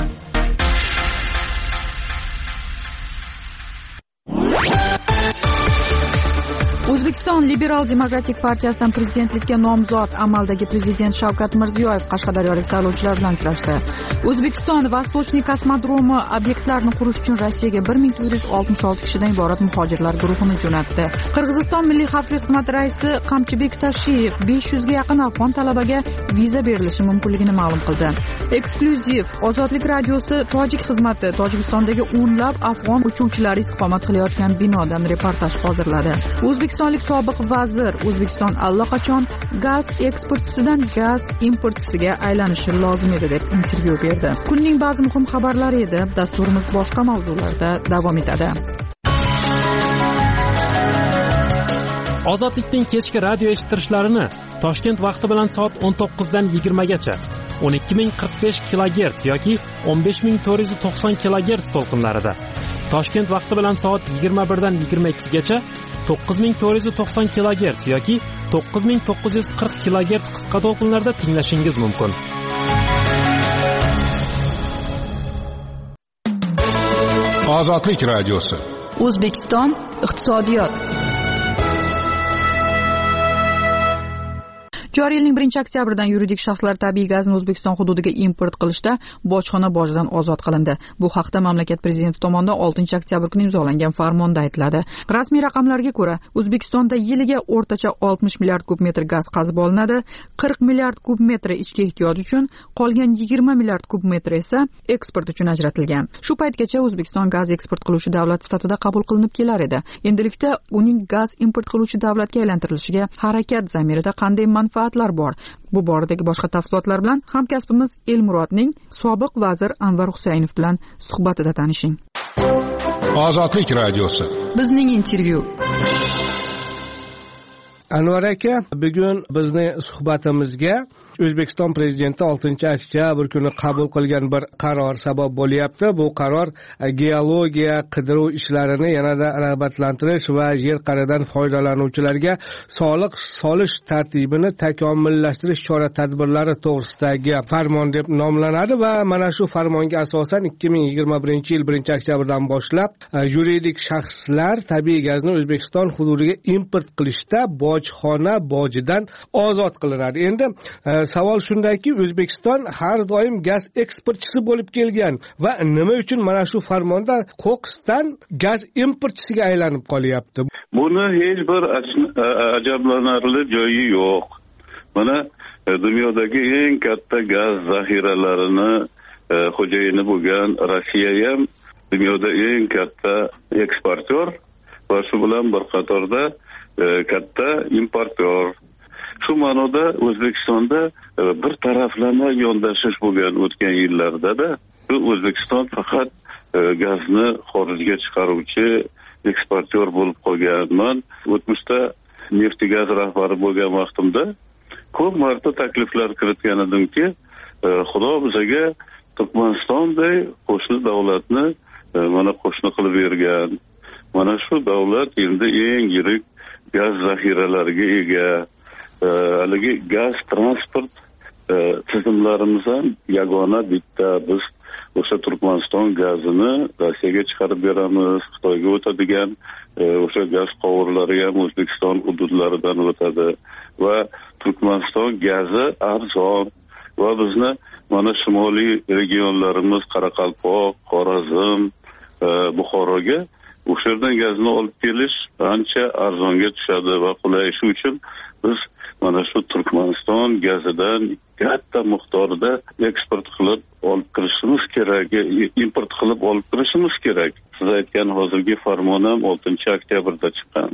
O'zbekiston Liberal demokratik partiyasidan prezidentlikka nomzod amaldagi prezident Shavkat Mirziyoyev qashqadaryolik saylovchilar bilan uchrashdi. O'zbekiston Vostochniy kosmodromi obyektlarini qurish uchun Rossiyaga 1466 kishidan iborat muhojirlar guruhini jo'natdi. Qirg'iziston Milliy xavfsizlik xizmati raisi Qamchibek Tashiyev 500 ga yaqin afg'on talabaga viza berilishi mumkinligini ma'lum qildi. Eksklyuziv Ozodlik radiosi Tojik xizmati Tojikistondagi o'nlab afg'on uchuvchilari istiqomat qilayotgan binodan reportaj hozirladi. O'zbekistonlik sobiq vazir O'zbekiston allaqachon gaz eksportchisidan gaz importchisiga aylanishi lozim edi deb intervyu berdi. Kunning ba'zi muhim xabarlari edi. Dasturimiz boshqa mavzularda davom etadi. Ozodlikning kechki radio eshittirishlarini Toshkent vaqti bilan soat 19 dan 20 gacha 12045 kHz yoki 15490 kHz to'lqinlarida, Toshkent vaqti bilan soat 21 dan 22 gacha 9490 kHz yoki 9940 kHz qisqa to'lqinlarda tinglashingiz mumkin. Ozodlik radiosi. O'zbekiston iqtisodiyot. Joriy yilning 1-oktyabridan yuridik shaxslar tabiiy gazni O'zbekiston hududiga import qilishda bojxona bojidan ozod qilindi. Bu haqda mamlakat prezidenti tomonidan 6-oktyabr kuni imzolangan farmonda aytiladi. Rasmiy raqamlarga ko'ra, O'zbekistonda yiliga o'rtacha 60 milliard kub metr gaz qazib olinadi. 40 milliard kub metri ichki ehtiyoj uchun, qolgan 20 milliard kub metri esa eksport uchun ajratilgan. Shu paytgacha O'zbekiston gaz eksport qiluvchi davlat sifatida qabul qilinib kelar edi. Endilikda uning gaz import qiluvchi davlatga aylantirilishiga harakat zamirida qanday manfaatlar bor? Bu boradagi boshqa tafsilotlar bilan hamkasbimiz Elmurodning sobiq vazir Anvar Husaynov bilan suhbatida tanishing. Ozodlik radiosi. Bizning intervyu. Anvar aka, bugun bizning suhbatimizga O'zbekiston prezidenti 6-oktyabr kuni qabul qilgan bir qaror sabab bo'lyapti. Bu qaror geologiya qidiruv ishlarini yanada rag'batlantirish va yer qa'ridan foydalanuvchilarga soliq solish tartibini takomillashtirish chora-tadbirlari to'g'risidagi farmon deb nomlanadi va mana shu farmonga asosan 2021-yil 1-oktyabrdan boshlab yuridik shaxslar tabiiy gazni O'zbekiston hududiga import qilishda bojxona bojidan ozod qilinadi. Endi savol shundaki, O'zbekiston har doim gaz eksportchisi bo'lib kelgan va nima uchun mana shu farmonda ko'ksdan gaz importchisiga aylanib qolyapti? Buni hech bir ajablanarli joyi yo'q. Mana dunyodagi eng katta gaz zaxiralarini xo'jayini bo'lgan Rossiya ham dunyoda eng katta eksportyor va shu bilan bir qatorda katta importyor. Shu ma'noda O'zbekistonda bir taraflama yondashish bo'lgan o'tgan yillarda-da. O'zbekiston faqat gazni xorijga chiqaruvchi eksportyor bo'lib qolganman. O'tmishda neft-gaz rahbari bo'lgan vaqtimda ko'p marta takliflar kiritgan edimki, xudo bizaga Turkmanistonday qo'shni davlatni mana qo'shni qilib bergan. Mana shu davlat endi eng yirik gaz zaxiralariga ega. Haligi gaz transport tizimlarimiz ham yagona bitta. Biz o'sha Turkmaniston gazini Rossiyaga chiqarib beramiz, Xitoyga o'tadigan o'sha gaz quvurlari ham O'zbekiston hududlaridan o'tadi va Turkmaniston gazi arzon va bizni mana shimoliy regionlarimiz Qoraqalpoq, Xorazm, Buxoroga o'sha yerdan gazni olib kelish ancha arzonga tushadi va qulay. Shu uchun biz mana shu Turkmaniston gazidan katta miqdorda eksport qilib olib kirishimiz kerak, import qilib olib kirishimiz kerak. Siz aytgan hozirgi farmon ham 6-oktyabrda chiqqan.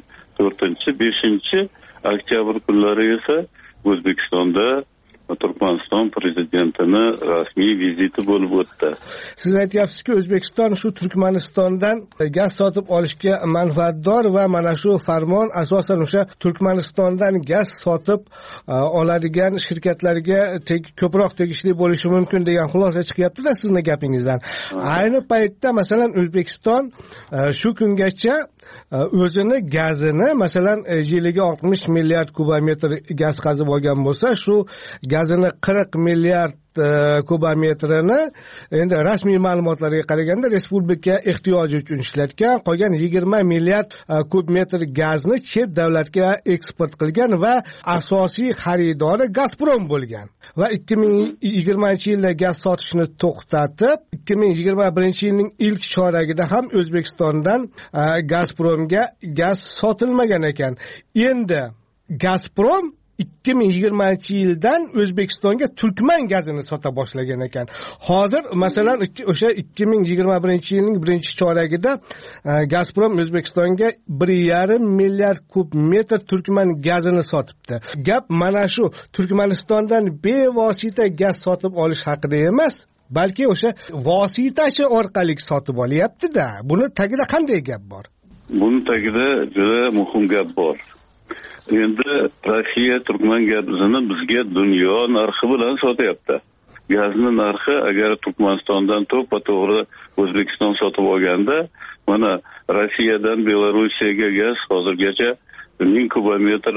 4-5 oktyabr kunlari esa O'zbekistonda Turkmaniston prezidentini rasmiy viziti bo'lib o'tdi. Siz aytyapsizki, O'zbekiston shu Turkmanistondan gaz sotib olishga manfaatdor va mana shu farmon asosan o'sha Turkmanistondan gaz sotib oladigan shirkatlarga ko'proq tegishli bo'lishi mumkin degan xulosa chiqyapti-da sizning gapingizdan. Ayni paytda masalan O'zbekiston shu kungacha o'zini gazini masalan yiliga 60 milliard kubometr gaz qazib olgan bo'lsa, shu gazini 40 milliard kubometrini endi rasmiy ma'lumotlarga qaraganda respublika ehtiyoji uchun ishlatgan, qolgan 20 milliard kubmetr gazni chet davlatga eksport qilgan va asosiy xaridori Gazprom bo'lgan. Va 2020-yilda gaz sotishni to'xtatib, 2021-yilning ilk choragida ham O'zbekistondan Gazpromga gaz sotilmagan ekan. Endi Gazprom 2020-yildan O'zbekistonga Turkman gazini sota boshlagan ekan. Hozir masalan o'sha 2021-yilning birinchi choragida Gazprom O'zbekistonga 1,5 milliard kub metr Turkman gazini sotibdi. Gap mana shu Turkmanistondan bevosita gaz sotib olish haqida emas, balki o'sha vositachi orqali sotib olyapti-da. Buni tagida qanday gap bor? Buni tagida juda muhim gap bor. Endi Rossiya Turkman gazini bizga dunyo narxi bilan sotyapti. Gazni narxi agar Turkmanistondan to'g'ri O'zbekiston sotib olganda, mana Rossiyadan Belorussiyaga gaz hozirgacha 1000 kubometr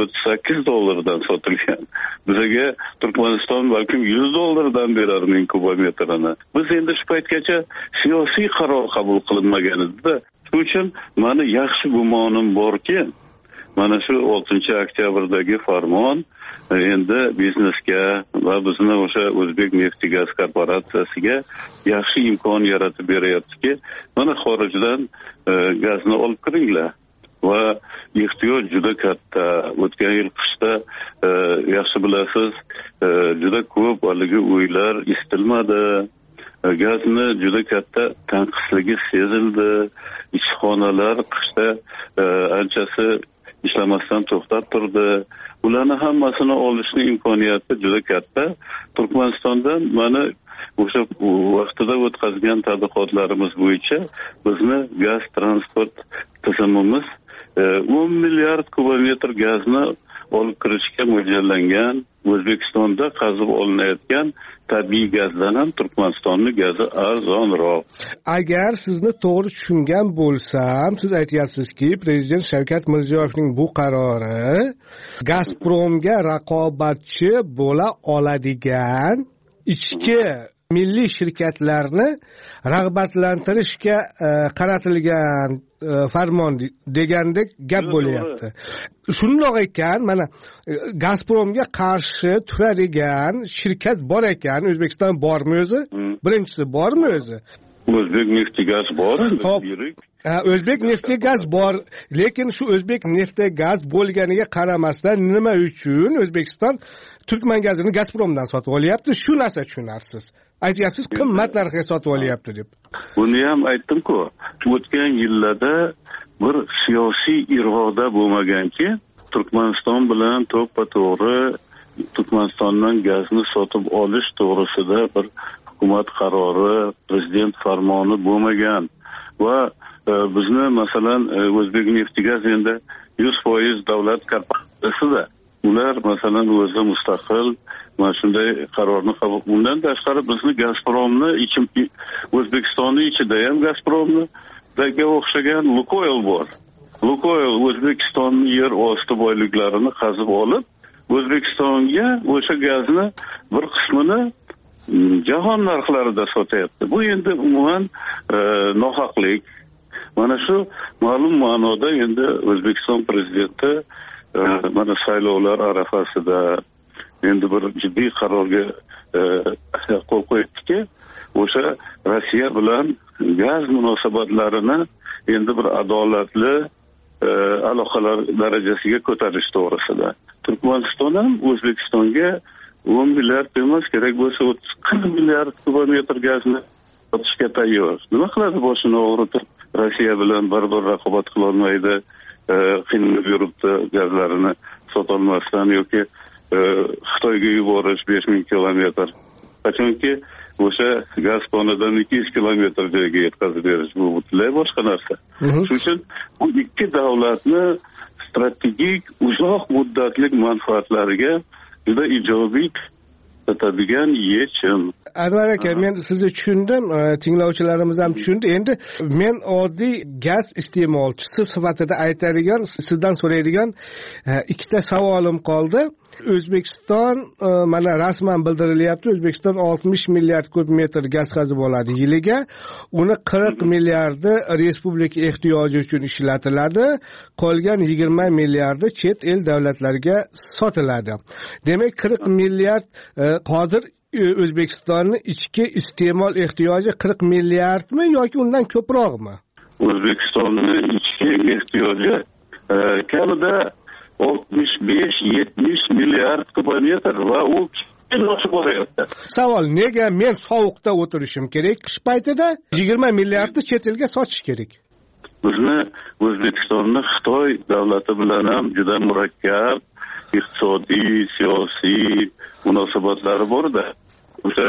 $138 sotilgan. Bizga Turkmaniston balkim $100 berar 1000 kubometrini. Biz endi shu paytgacha siyosiy qaror qabul qilinmagan edi-da. Shuning uchun meni yaxshi gumonim borki, mana shu 6-oktyabrdagi farmon endi biznesga va bizni o'sha O'zbek neft-gaz korporatsiyasiga yaxshi imkon yaratib beryaptiki, mana xorijdan gazni olib kiringlar. Va ehtiyoj juda katta. O'tgan yil qishda yaxshi bilasiz, juda ko'p haligi uylar isitilmadi. Gazni juda katta tanqisligi sezildi. Ishxonalar qishda anchasi ishlamasdan to'xtab turdi. Ularni hammasini olishning imkoniyati juda katta. Turkmanistondan mana o'sha vaqtida o'tkazgan tadqiqotlarimiz bo'yicha bizni gaz transport tizimimiz 10 milliard kubometr gazni olib kirishga mo'ljallangan. O'zbekistonda qazib olinayotgan tabiiy gazdan ham Turkmanistonning gazi arzonroq. Agar sizni to'g'ri tushungan bo'lsam, siz aytyapsizki, Prezident Shavkat Mirziyoyevning bu qarori Gazpromga raqobatchi bo'la oladigan ichki milliy shirkatlarni rag'batlantirishga qaratilgan farmon degandek gap bo'lyapti. Shundoq ekan, mana Gazpromga qarshi turadigan shirkat bor ekan. O'zbekiston bormi o'zi? Birinchisi bormi o'zi? O'zbek neft-gaz bor. O'zbek neft-gaz bor, lekin shu O'zbek neft-gaz bo'lganiga qaramasdan nima uchun O'zbekiston Turkman gazini Gazpromdan sotib olyapti? Shu narsa tushunarsiz. Aytyapsiz, qimmat narxga sotib olyapti deb. Buni ham aytdim-ku. O'tgan yillarda bir siyosiy iroda bo'lmaganki, Turkmaniston bilan to'g'ri Turkmanistondan gazni sotib olish to'g'risida bir hukumat qarori, prezident farmoni bo'lmagan va bizni masalan o'zbek neftigaz endi 100% davlat korporatsiyasida ular masalan o'zi mustaqil mana shunday qarorni qabul. Undan tashqari bizni Gazpromni O'zbekistonning ichida ham Gazpromni daga o'xshagan Lukoil bor. Lukoil O'zbekistonning yer osti boyliklarini qazib olib, O'zbekistonga o'sha gazni bir qismini jahon narxlarida sotyapti. Bu endi umuman nohaqlik. Mana shu ma'lum ma'noda endi O'zbekiston prezidenti mana saylovlar arafasida endi bir jiddiy qarorga qo'l qo'ydiki, o'sha Rossiya bilan gaz munosabatlarini endi bir adolatli aloqalar darajasiga ko'tarish to'g'risida. Turkmaniston ham O'zbekistonga 10 milliard emas, kerak bo'lsa 40 milliard kubometr gazni sotishga tayyor. Nima qiladi boshini og'ritib, Rossiya bilan bir raqobat qila olmaydi, qiynalib yuribdi gazlarini sotolmasdan yoki Xitoyga yuborish 5000 kilometr. Qachonki o'sha gaz konidan 200 kilometr joyga yetkazib berish bu butunlay boshqa narsa. Shuning uchun bu ikki davlatni strategik uzoq muddatli manfaatlariga juda ijobiy totadigan yechim. Anvar aka, men sizni tushundim, tinglovchilarimiz ham tushundi. Endi men oddiy gaz iste'molchisi sifatida aytadigan, sizdan so'raydigan ikkita savolim qoldi. O'zbekiston mana rasman bildirilyapti, O'zbekiston 60 milliard kub metr gaz qazib oladi yiliga. Uni 40 milliardi respublika ehtiyoji uchun ishlatiladi, qolgan 20 milliardi chet el davlatlariga sotiladi. Demak 40 milliard hozir O'zbekistonning ichki iste'mol ehtiyoji 40 milliardmi yoki undan ko'proqmi? O'zbekistonning ichki ehtiyoji kamida 65-70 milliard kubometr va u oshib boryapti. Savol, nega men sovuqda o'tirishim kerak qish paytida 20 milliardni chet elga sotish kerak? Bizni O'zbekistonning Xitoy davlati bilan ham juda murakkab iqtisodiy, siyosiy munosabatlari bor-da. O'sha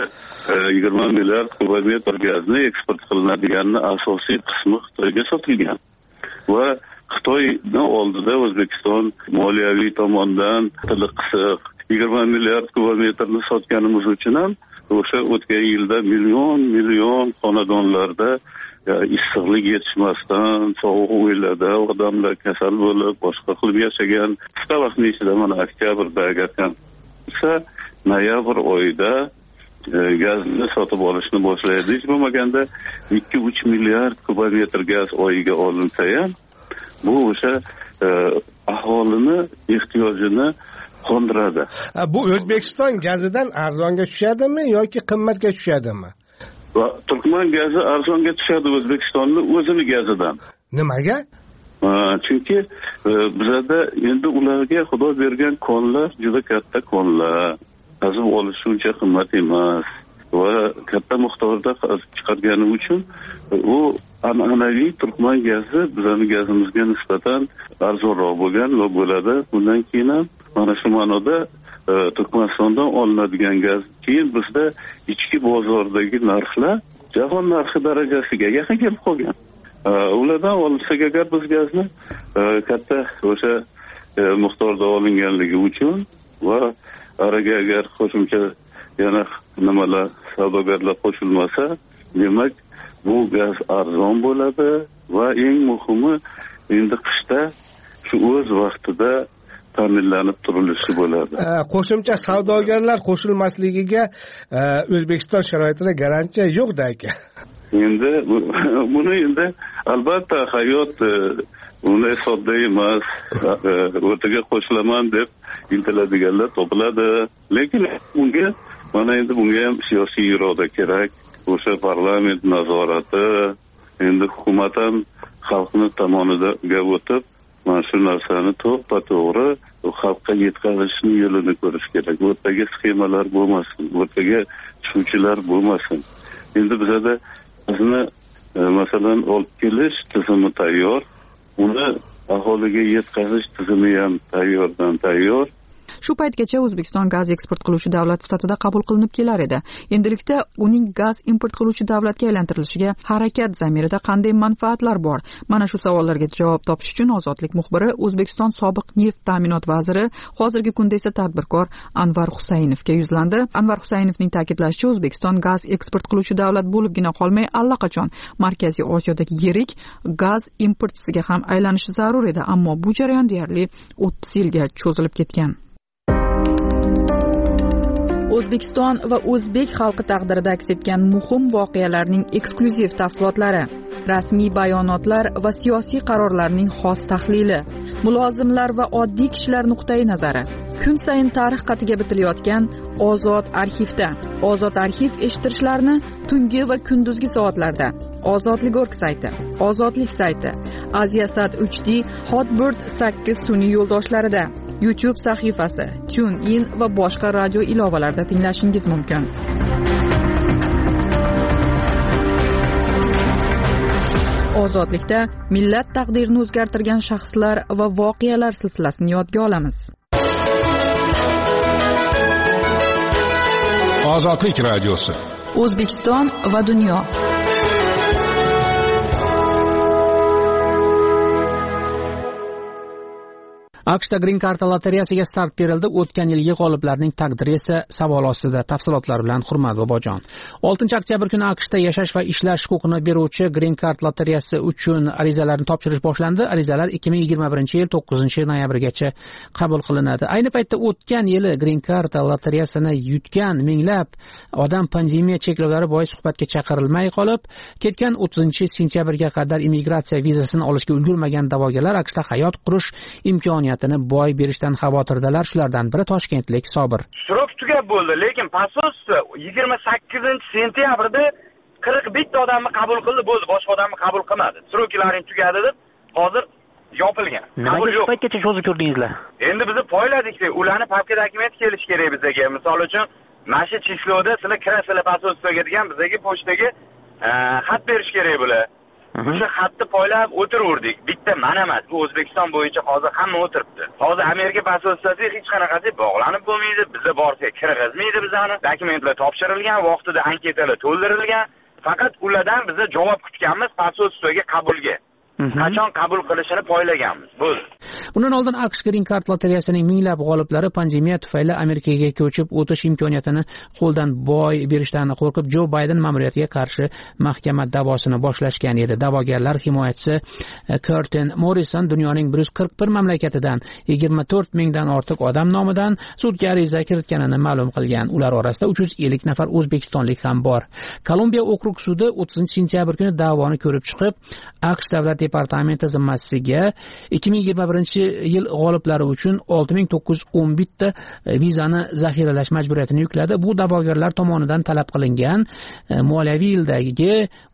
20 milliard kubometr gazni eksport qilinadiganini asosiy qismi Xitoyga sotilgan. Va Xitoyning oldida O'zbekiston moliyaviy tomondan tili qisiq 20 milliard kubometrni sotganimiz uchun ham o'sha o'tgan yilda million xonadonlarda issiqlik yetishmasdan, sovuq o'ylarda odamlar kasal bo'lib, boshqa qilib yashagan. Qisqa vaqtning ichida mana oktyabrda agarkan esa noyabr oyida gazni sotib olishni boshlaydi. Hech bo'lmaganda 2-3 milliard kubometr gaz oyiga olinsa ham bu o'sha aholini ehtiyojini qondiradi. Bu O'zbekiston gazidan arzonga tushadimi yoki qimmatga tushadimi? Turkman gazi arzonga tushadi O'zbekistonning o'zini gazidan. Nimaga? Chunki bizda endi ularga Xudo bergan konlar juda katta konlar. Qazib olish uncha qimmat emas va katta miqdorda chiqargani uchun u an'anaviy Turkman gazi bizning gazimizga nisbatan arzonroq bo'ladi. Bundan keyin ham mana shu ma'noda Turkmanistondan olinadigan gaz keyin bizda ichki bozordagi narxlar jahon narxi darajasiga yaqin kelib qolgan. Ulardan olsak agar biz gazni katta o'sha miqdorda olinganligi uchun va araga agar qo'shimcha yana nimalar savdogarlar qo'shilmasa, demak bu gaz arzon bo'ladi va eng muhimi endi qishda shu o'z vaqtida ta'minlanib turilishi bo'ladi. Qo'shimcha savdogarlar qo'shilmasligiga O'zbekiston sharoitida garantiya yo'q-da aka. Endi buni endi albatta hayot unday sodda emas. O'rtaga qo'shilaman deb intiladiganlar topiladi. Lekin bunga ham siyosiy iroda kerak. O'sha parlament nazorati, endi hukumat ham xalqni tomoniga o'tib, mana shu narsani to'g'ri xalqqa yetkazishning yo'lini ko'rish kerak. O'rtaga sxemalar bo'lmasin, o'rtaga tushuvchilar bo'lmasin. Endi bizda bizni masalan olib kelish tizimi tayyor, uni aholiga yetkazish tizimi ham tayyordan tayyor. shu paytgacha O'zbekiston gaz eksport qiluvchi davlat sifatida qabul qilinib kelar edi. Endilikda uning gaz import qiluvchi davlatga aylantirilishiga harakat zamirida qanday manfaatlar bor? Mana shu savollarga javob topish uchun Ozodlik muxbiri O'zbekiston sobiq neft ta'minot vaziri, hozirgi kunda esa tadbirkor Anvar Husaynovga yuzlandi. Anvar Husaynovning ta'kidlashicha, O'zbekiston gaz eksport qiluvchi davlat bo'libgina qolmay, allaqachon Markaziy Osiyodagi yirik gaz importchisiga ham aylanishi zarur edi, ammo bu jarayon deyarli 30 yilga cho'zilib ketgan. O'zbekiston va o'zbek xalqi taqdirida aks etgan muhim voqealarning eksklyuziv tafsilotlari, rasmiy bayonotlar va siyosiy qarorlarning xos tahlili, mulozimlar va oddiy kishilar nuqtai nazari, kun sayin tarix qatiga bitilayotgan Ozod arxivda. Ozod arxiv eshittirishlarni tungi va kunduzgi soatlarda Ozodlik.org sayti, Ozodlik sayti, Aziasat 3D, Hotbird 8 sun'iy yo'ldoshlarida, YouTube sahifasi, TuneIn va boshqa radio ilovalarida tinglashingiz mumkin. Ozodlikda millat taqdirini o'zgartirgan shaxslar va voqealar silsilasini yodga olamiz. Ozodlik radiosi. O'zbekiston va dunyo. AQShda Green Card lotereyasiga start berildi. O'tgan yilgi g'oliblarning taqdiri esa savol ostida. Tafsilotlar bilan Hurmat Bobojon. 6-oktyabr kuni AQShda yashash va ishlash huquqini beruvchi Green Card lotereyasi uchun arizalarni topshirish boshlandi. Arizalar 2021-yil 9-noyabrgacha qabul qilinadi. Ayni paytda o'tgan yili Green Card lotereyasini yutgan minglab odam pandemiya cheklovlari bois suhbatga chaqirilmay qolib, ketgan 30-sentyabrga qadar immigratsiya vizasini olishga ulgurmagan da'vogarlar AQShda hayot qurish imkoniyati boy berishdan xavotirdalar. Shulardan biri toshkentlik Sobir. Srok tugab bo'ldi, lekin pasosi 28-sentyabrda 41 odamni qabul qildi, bo'ldi, boshqa odamni qabul qilmadi. Sroklaring tugadi deb hozir yopilgan. Nimaga shu paytgacha cho'zib ko'rdingizlar? Endi biz poyladik-da, ularni papka dokument kelish kerak bizga. Misol uchun, mana shu chislovda sizlar kirasizlar pasostoga degan bizga pochtaga xat berish kerak bular. O'sha xatni poylab o'tiraverdik. Bitta mana emas, bu O'zbekiston bo'yicha hozir hamma o'tiribdi. Hozir Amerika posolstasi hech qanaqasi bog'lanib bo'lmaydi, bizga borsak kirgizmaydi bizani. Dokumentlar topshirilgan, vaqtida anketalar to'ldirilgan. Faqat ulardan biz javob kutganmiz posolstoga qabulga. Qachon qabul qilishini poylaganmiz. Bo'ldi. Bundan oldin AQSh Green Card lotereyasining minglab g'oliblari pandemiya tufayli Amerikaga ko'chib o'tish imkoniyatini qo'ldan boy berishdan qo'rqib Jo Bayden ma'muriyatiga qarshi mahkama da'vosini boshlashgan edi. Da'vogarlar himoyachisi Curtin Morrison dunyoning 141 mamlakatidan 24 mingdan ortiq odam nomidan sudga ariza kiritganini ma'lum qilgan. Ular orasida 350 nafar o'zbekistonlik ham bor. Kolumbiya okrug sudi 30-sentyabr kuni da'voni ko'rib chiqib, AQSh davlat departamenti zimmasiga 2021-yil g'oliblari uchun 6911 ta vizani zaxiralash majburiyatini yukladi. Bu da'vogarlar tomonidan talab qilingan moliyaviy yildagi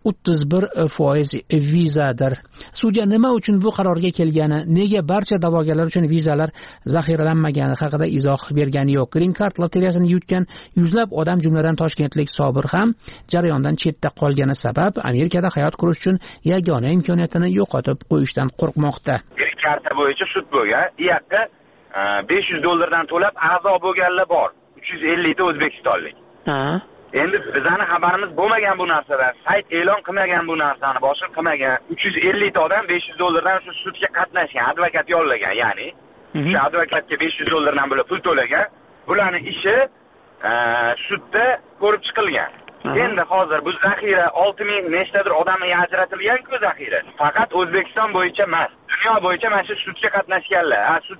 31% vizadir. Sudya nima uchun bu qarorga kelgani, nega barcha da'vogarlar uchun vizalar zaxiralanmagani haqida izoh bergani yo'q. Green Card lotereyasini yutgan yuzlab odam, jumladan toshkentlik Sobir ham jarayondan chetda qolgani sabab Amerikada hayot qurish uchun yagona imkoniyatini yo'qotib qo'yishdan qo'rqmoqda. Green Card bo'yicha sud bo'lgan. U yoqqa $500 to'lab a'zo bo'lganlar bor. 350 ta o'zbekistonlik. Endi bizani xabarimiz bo'lmagan bu narsadan. Sayt e'lon qilmagan bu narsani, boshqa qilmagan. 350 ta odam $500 shu sudga qatnashgan, advokat yollagan, ya'ni shu advokatga $500 bilan pul to'lagan. Bularning ishi sudda ko'rib chiqilgan. Endi hozir bu zaxira 6000 nechtadir odamga ajratilgan-ku zaxira. Faqat O'zbekiston bo'yicha emas, dunyo bo'yicha mana shu sudga qatnashganlar,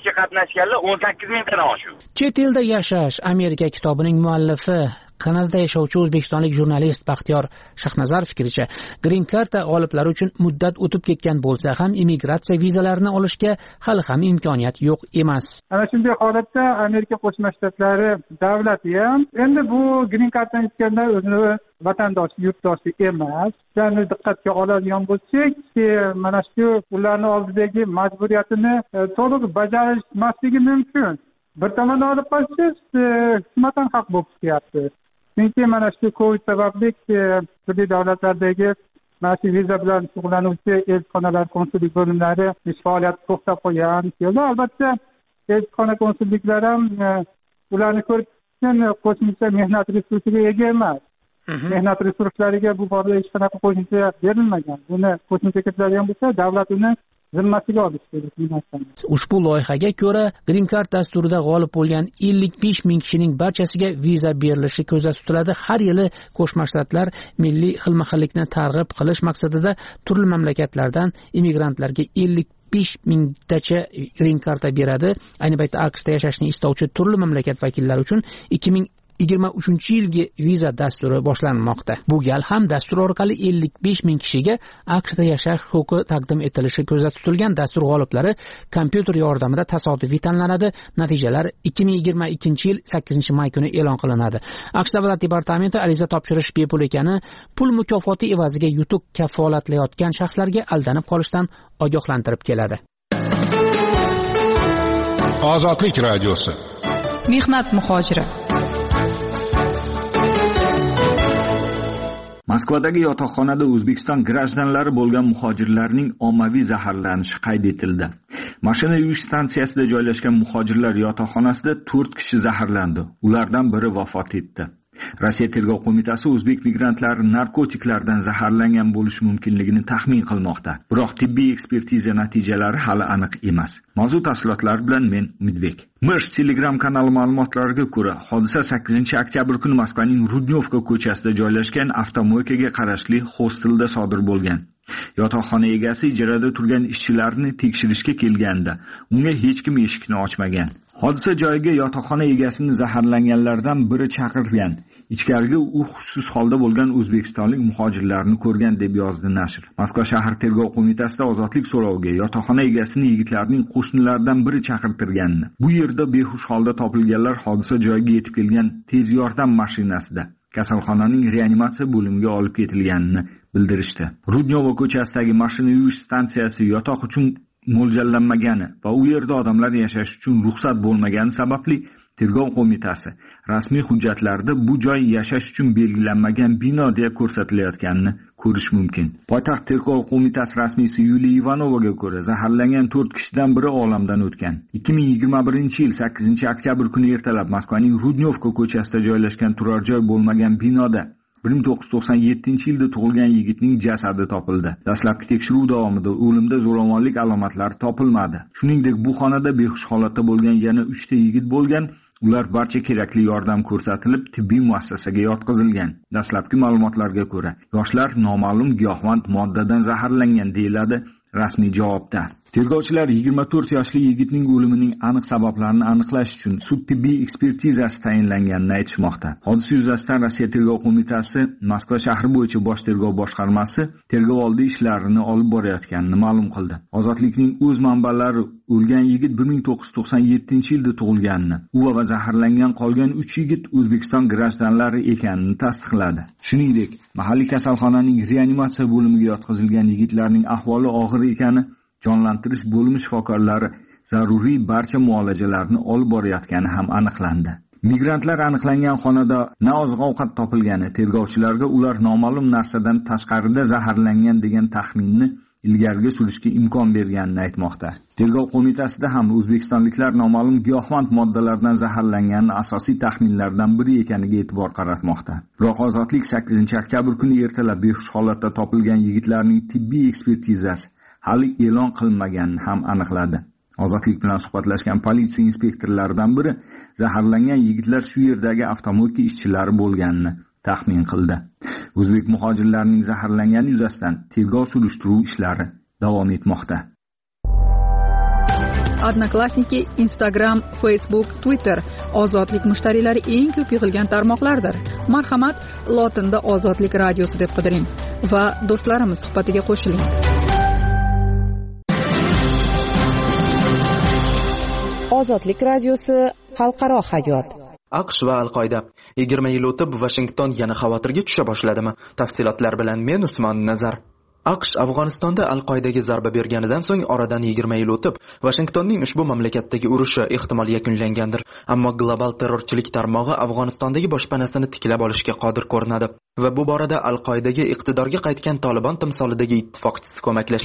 18 mingdan oshiq. Chet elda yashash Amerika kitobining muallifi, Kanadada yashovchi o'zbekistonlik jurnalist Baxtiyor Shahnazar fikricha, Green Card g'oliblari uchun muddat o'tib ketgan bo'lsa ham immigratsiya vizalarini olishga hali ham imkoniyat yo'q emas. Ana shunday holatda Amerika Qo'shma Shtatlari davlati ham endi bu Green Carddan yutganlar o'zini vatandoshi, yurtdoshi emas. Yani diqqatga oladigan bo'lsak, mana shu ularning oldidagi majburiyatini to'liq bajarmasligi mumkin. Bir tomondan olib qarsangiz, hukumatdan haq bo'lib chiqyapti. Chunki mana shu Covid sababli turli davlatlardagi mana shu viza bilan shug'ullanuvchi elchixonalar, konsullik bo'limlari ish faoliyati to'xtab qolgan. Albatta, elchixona konsulliklar ham ularni ko'rib qo'shimcha mehnat resursiga ega emas. Mehnat resurslariga bu borada hech qanaqa qo'shimcha berilmagan. Buni qo'shimcha kiritiladigan bo'lsa, davlat uni zimmasiga olishi kerak. Ushbu loyihaga ko'ra, Green Card dasturida g'olib bo'lgan 55 ming kishining barchasiga viza berilishi ko'zda tutiladi. Har yili Qo'shma Shtatlar milliy xilma-xillikni targ'ib qilish maqsadida turli mamlakatlardan immigrantlarga 55 mingtacha Green Card beradi. Ayni paytda AQShda yashashni istovchi turli mamlakat vakillari uchun 2023-yilgi viza dasturi boshlanmoqda. Bu gal ham dastur orqali 55 ming kishiga AQShda yashash huquqi taqdim etilishi ko'zda tutilgan. Dastur g'oliblari kompyuter yordamida tasodifiy tanlanadi. Natijalar 2022-yil 8-may kuni e'lon qilinadi. AQSh davlat departamenti ariza topshirish bepul ekani, pul mukofoti evaziga yutuq kafolatlayotgan shaxslarga aldanib qolishdan ogohlantirib keladi. Ozodlik radiosi. Mehnat muhojiri. Moskvadagi yotoqxonada O'zbekiston grajdanlari bo'lgan muhojirlarning ommaviy zaharlanishi qayd etildi. Mashina yuvish stansiyasida joylashgan muhojirlar yotoqxonasida 4 kishi zaharlandi. Ulardan biri vafot etdi. Rossiya tergov qo'mitasi o'zbek migrantlari narkotiklardan zaharlangan bo'lishi mumkinligini taxmin qilmoqda. Biroq tibbiy ekspertiza natijalari hali aniq emas. Mavzu tafsilotlari bilan men Umidbek. Mirsh Telegram kanali ma'lumotlariga ko'ra, hodisa 8-oktyabr kuni Moskvaning Rudnyovka ko'chasida joylashgan avtomoykaga qarashli hostelda sodir bo'lgan. Yotoqxona egasi ijarada turgan ishchilarni tekshirishga kelganda, unga hech kim eshikni ochmagan. Hodisa joyiga yotoqxona egasini zaharlanganlardan biri chaqirgan. Ichkariga u hushsiz holda bo'lgan o'zbekistonlik muhojirlarni ko'rgan deb yozdi nashr. Moskva shahar tergov qo'mitasida ozodlik so'roviga yotoqxona egasini yigitlarning qo'shnilaridan biri chaqirtirganini. Bu yerda behush holda topilganlar hodisa joyiga yetib kelgan tez yordam mashinasida kasalxonaning reanimatsiya bo'limiga olib ketilganini bildirishdi. Rudnyova ko'chasidagi mashina yuvish stansiyasi yotoq uchun mo'ljallanmagani va u yerda odamlar yashash uchun ruxsat bo'lmagani sababli tergov qo'mitasi rasmiy hujjatlarda bu joy yashash uchun belgilanmagan bino deb ko'rsatilayotganini ko'rish mumkin. Poytaxt tergov qo'mitasi rasmiysi Yuliya Ivanovaga ko'ra, zaharlangan 4 kishidan biri olamdan o'tgan. 2021-yil 8-oktyabr kuni ertalab Moskvaning Rudnyovka ko'chasida joylashgan turar joy bo'lmagan binoda 1997-yilda tug'ilgan yigitning jasadi topildi. Dastlabki tekshiruv davomida o'limda zo'ravonlik alomatlari topilmadi. Shuningdek, bu xonada behush holatda bo'lgan yana 3 ta yigit bo'lgan. Ular barcha kerakli yordam ko'rsatilib, tibbiy muassasaga yotqizilgan. Dastlabki ma'lumotlarga ko'ra, yoshlar noma'lum giyohvand moddadan zaharlangan deyiladi rasmiy javobda. Tergovchilar 24 yoshli yigitning o'limining aniq sabablarini aniqlash uchun sud tibbiy ekspertizasi tayinlanganini aytishmoqda. Hodisa yuzasidan Rossiya tergov qo'mitasi Moskva shahri bo'yicha bosh tergov boshqarmasi tergov oldi ishlarini olib borayotganini ma'lum qildi. Ozodlikning o'z manbalari o'lgan yigit 1997-yilda tug'ilganini, u va zaharlangan qolgan 3 yigit O'zbekiston grajdanlari ekanini tasdiqladi. Shuningdek, mahalliy kasalxonaning reanimatsiya bo'limiga yotqizilgan yigitlarning ahvoli og'ir ekani, jonlantirish bo'limi shifokorlari zaruriy barcha muolajalarni olib borayotgani ham aniqlandi. Migrantlar aniqlangan xonada na oziq-ovqat topilgani tergovchilarga ular noma'lum narsadan tashqarida zaharlangan degan taxminni ilgariga surishga imkon berganini aytmoqda. Tergov qo'mitasida ham o'zbekistonliklar noma'lum giyohvand moddalardan zaharlanganini asosiy taxminlardan biri ekaniga e'tibor qaratmoqda. Biroq Ozodlik 8-oktyabr kuni ertalab behush holatda topilgan yigitlarning tibbiy ekspertizasi hali e'lon qilinmaganini ham aniqladi. Ozodlik bilan suhbatlashgan politsiya inspektorlaridan biri zaharlangan yigitlar shu yerdagi avtomoyka ishchilari bo'lganini taxmin qildi. O'zbek muhojirlarining zaharlangani yuzasidan tergov surishtiruv ishlari davom etmoqda. Odnoklassniki, Instagram, Facebook, Twitter ozodlik mushtariylari eng ko'p yig'ilgan tarmoqlardir. Marhamat, lotinda Ozodlik radiosi deb qidiring va do'stlarimiz suhbatiga qo'shiling. Ozodlik radiosi xalqaro hayot. AQSh va Al-Qoida 20 yil o'tib Washington yana xavotirga tusha boshladimi? Tafsilotlar bilan men Usmon Nazar. AQSh Afg'onistonda Al-Qoidaga zarba berganidan so'ng oradan 20 yil o'tib, Washingtonning ushbu mamlakatdagi urushi ehtimol yakunlangandir. Ammo global terrorchilik tarmog'i Afg'onistondagi boshpanasini tiklab olishga qodir ko'rinadi va bu borada Al-Qoidaga iqtidorga qaytgan Taliban timsolidagi ittifoqchisi ko'maklashmoqda.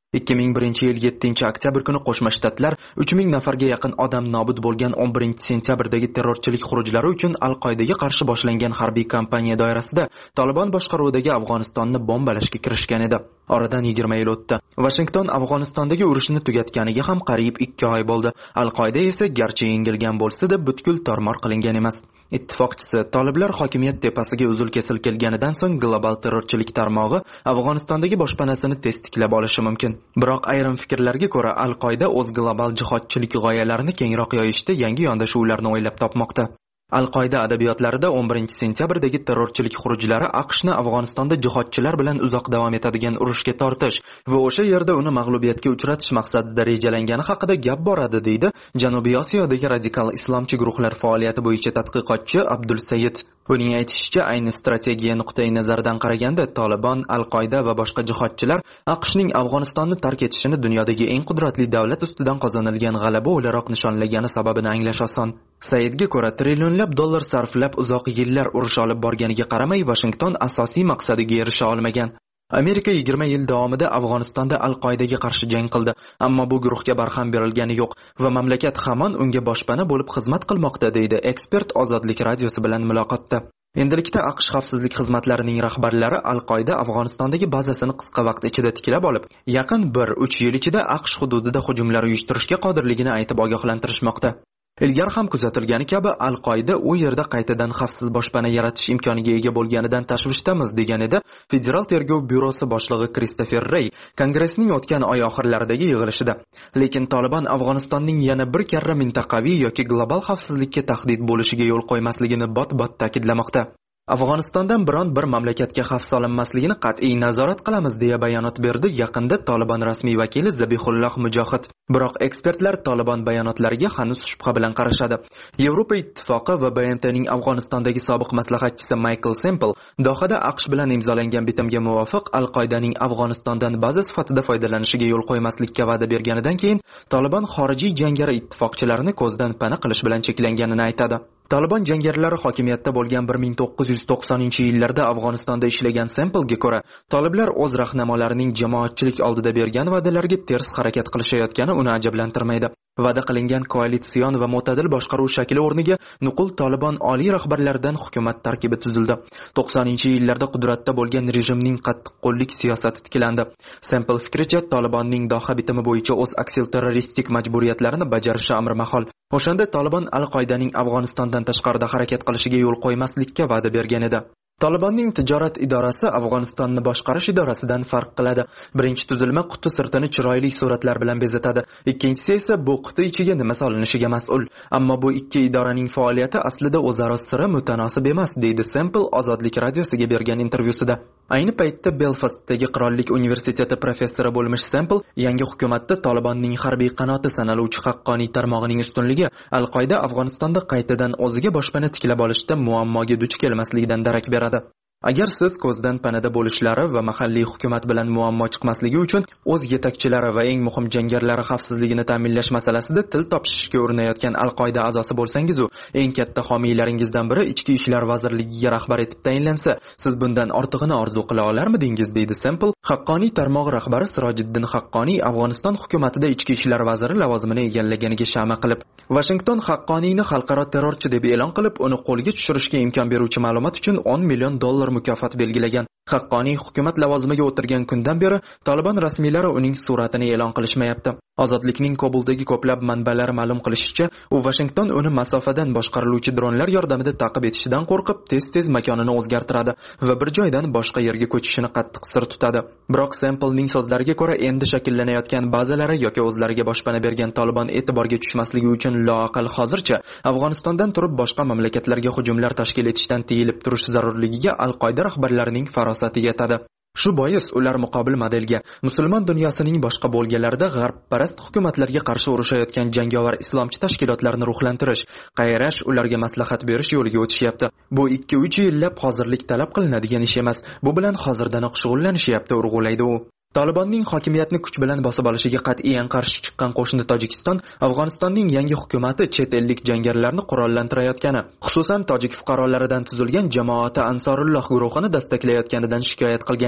2001 yil 7 oktyabr kuni Qo'shma Shtatlar 3000 nafarga yaqin odam nobud bo'lgan 11 sentyabrdagi terrorchilik xurujlari uchun Al-Qoidaga qarshi boshlangan harbiy kampaniya doirasida Taliban boshqaruvidagi Afg'onistonni bombalashga kirishgan edi. Oradan 20 yil o'tdi. Washington Afg'onistondagi urushni tugatganiga ham qariyb 2 oy bo'ldi. Al-Qoida esa garchi yengilgan bo'lsa-da, butkul tormor qilingan emas. Ittifoqchisi Toliblar hokimiyat tepasiga uzil-kesil kelganidan so'ng global terrorchilik tarmog'i Afg'onistondagi boshpanasini tez tiklab olishi mumkin. Biroq ayrim fikrlarga ko'ra Al-Qoida o'z global jihodchilik g'oyalarini kengroq yoyishda yangi yondashuvlarni o'ylab topmoqda. Al-Qoida adabiyotlarida 11 sentyabrdagi terrorchilik xurujlari AQShni Afg'onistonda jihodchilar bilan uzoq davom etadigan urushga tortish va o'sha yerda uni mag'lubiyatga uchratish maqsadida rejalangani haqida gap boradi, deydi Janubiy Osiyodagi radikal islomchi guruhlar faoliyati bo'yicha tadqiqotchi Abdul Sayid. Uning aytishicha, ayni strategiya nuqtai nazaridan qaraganda Taliban, Al-Qoida va boshqa jihodchilar AQShning Afg'onistonni tark etishini dunyodagi eng qudratli davlat ustidan qozonilgan g'alaba o'laroq nishonlagani sababini anglash oson. Saidga ko'ra, trillionlab dollar sarflab uzoq yillar urush olib borganiga qaramay, Washington asosiy maqsadiga erisha olmagan. Amerika 20 yil davomida Afg'onistonda Al-Qoidaga qarshi jang qildi, ammo bu guruhga barham berilgani yo'q va mamlakat hamon unga boshpana bo'lib xizmat qilmoqda, deydi ekspert Ozodlik radiosi bilan muloqotda. Endilikda AQSh xavfsizlik xizmatlarining rahbarlari Al-Qoida Afg'onistondagi bazasini qisqa vaqt ichida tiklab olib, yaqin 1-3 yil ichida AQSh hududida hujumlar uyushtirishga qodirligini aytib ogohlantirishmoqda. Ilgari ham kuzatilgani kabi Al-Qoida u yerda qaytadan xavfsiz boshpana yaratish imkoniga ega bo'lganidan tashvishdamiz, degan edi Federal tergov byurosi boshlig'i Kristofer Rey Kongressning o'tgan oy oxirlaridagi yig'ilishida. Lekin Taliban Afg'onistonning yana bir karra mintaqaviy yoki global xavfsizlikka tahdid bo'lishiga yo'l qo'ymasligini bot-bot ta'kidlamoqda. Afg'onistondan biron bir mamlakatga xavf solinmasligini qat'iy nazorat qilamiz, deya bayonot berdi yaqinda Taliban rasmiy vakili Zabihulloh Mujohid. Biroq ekspertlar Taliban bayonotlariga hanuz shubha bilan qarashadi. Yevropa Ittifoqi va BMTning Afg'onistondagi sobiq maslahatchisi Michael Semple Dohada AQSh bilan imzolangan bitimga muvofiq Al-Qoidaning Afg'onistondan baza sifatida foydalanishiga yo'l qo'ymaslikka va'da berganidan keyin Taliban xorijiy jangari ittifoqchilarini ko'zdan pana qilish bilan cheklanganini aytadi. Taliban jangarilari hokimiyatda bo'lgan 1990-yillarda Afg'onistonda ishlagan Semple'ga ko'ra, Toliblar o'z rahnamolarining jamoatchilik oldida bergan va'dalariga ters harakat qilishayotgani uni ajablantirmaydi. Va'da qilingan koalitsion va mo'tadil boshqaruv shakli o'rniga nuqul Taliban oliy rahbarlaridan hukumat tarkibi tuzildi. 90-yillarda qudratda bo'lgan rejimning qattiqqo'llik siyosati tiklandi. Semple fikricha, Talibanning Doha bitimi bo'yicha o'z aksil-terroristik majburiyatlarini bajarishi amrimahol. O'shanda Taliban Al-Qoidaning Afg'onistondan tashqarida harakat qilishiga yo'l qo'ymaslikka va'da bergan edi. Talibanning tijorat idorasi Afg'onistonni boshqarish idorasidan farq qiladi. Birinchi tuzilma quti sirtini chiroyli suratlar bilan bezatadi. Ikkinchisi esa bu quti ichiga nima solinishiga mas'ul. Ammo bu ikki idoraning faoliyati aslida o'zaro sira mutanosib emas, deydi Semple Ozodlik radiosiga bergan intervyusida. Ayni paytda Belfastdagi Qirollik universiteti professori bo'lmish Semple yangi hukumatda Talibanning harbiy qanoti sanaluvchi haqqoniy tarmog'ining ustunligi Al-Qoida Afg'onistonda qaytadan o'ziga boshpana tiklab olishda muammoga duch kelmasligidan darak beradi. Agar siz ko'zdan panada bo'lishlari va mahalliy hukumat bilan muammo chiqmasligi uchun o'z yetakchilari va eng muhim jangarilar xavfsizligini ta'minlash masalasida til topishishga urinayotgan Al-Qoida a'zosi bo'lsangiz, eng katta homiylaringizdan biri Ichki ishlar vazirligiga rahbar etib tayinlansa, siz bundan ortig'ini orzu qila olarmidingiz, deydi Semple. Haqqoniy tarmog'i rahbari Sirojiddin Haqqoniy Afg'oniston hukumatida ichki ishlar vaziri lavozimini egallaganiga shama qilib, Washington Haqqoniyni xalqaro terrorchi deb e'lon qilib, uni qo'lga tushirishga imkon beruvchi ma'lumot uchun $10 million mukofot belgilagan. Haqqoniy hukumat lavozimiga o'tirgan kundan beri Taliban rasmiylari uning suratini e'lon qilishmayapti. Ozodlikning Kobuldagi ko'plab manbalari ma'lum qilishicha, u Washington uni masofadan boshqariluvchi dronlar yordamida ta'qib etishidan qo'rqib, tez-tez makonini o'zgartiradi va bir joydan boshqa yerga ko'chishini qattiq sir tutadi. Biroq Semplening so'zlariga ko'ra, endi shakllanayotgan bazalari yoki o'zlariga boshpana bergan Taliban e'tiborga tushmasligi uchun loaqal hozircha Afg'onistondan turib boshqa mamlakatlarga hujumlar tashkil etishdan tiyilib turish zarurligiga Al-Qoida rahbarlarining farosati yetadi. Shu bois ular muqobil modelga musulmon dunyosining boshqa bo'lganlarida g'arbparast hukumatlarga qarshi urushayotgan jangovar islomchi tashkilotlarni ruhlantirish, qayrash, ularga maslahat berish yo'liga o'tishyapti. Bu 2-3 yillab hozirlik talab qilinadigan ish emas. Bu bilan hozirdanoq shug'ullanishyapti, urg'ulaydi u. Talibanning hokimiyatni kuch bilan bosib olishiga qat'iyan qarshi chiqqan qo'shni Tojikiston Afg'onistonning yangi hukumati chet ellik jangarilarni qurollantirayotgani, xususan tojik fuqarolaridan tuzilgan jamoati Ansorulloh guruhini dastaklayotganidan shikoyat qilgan edi.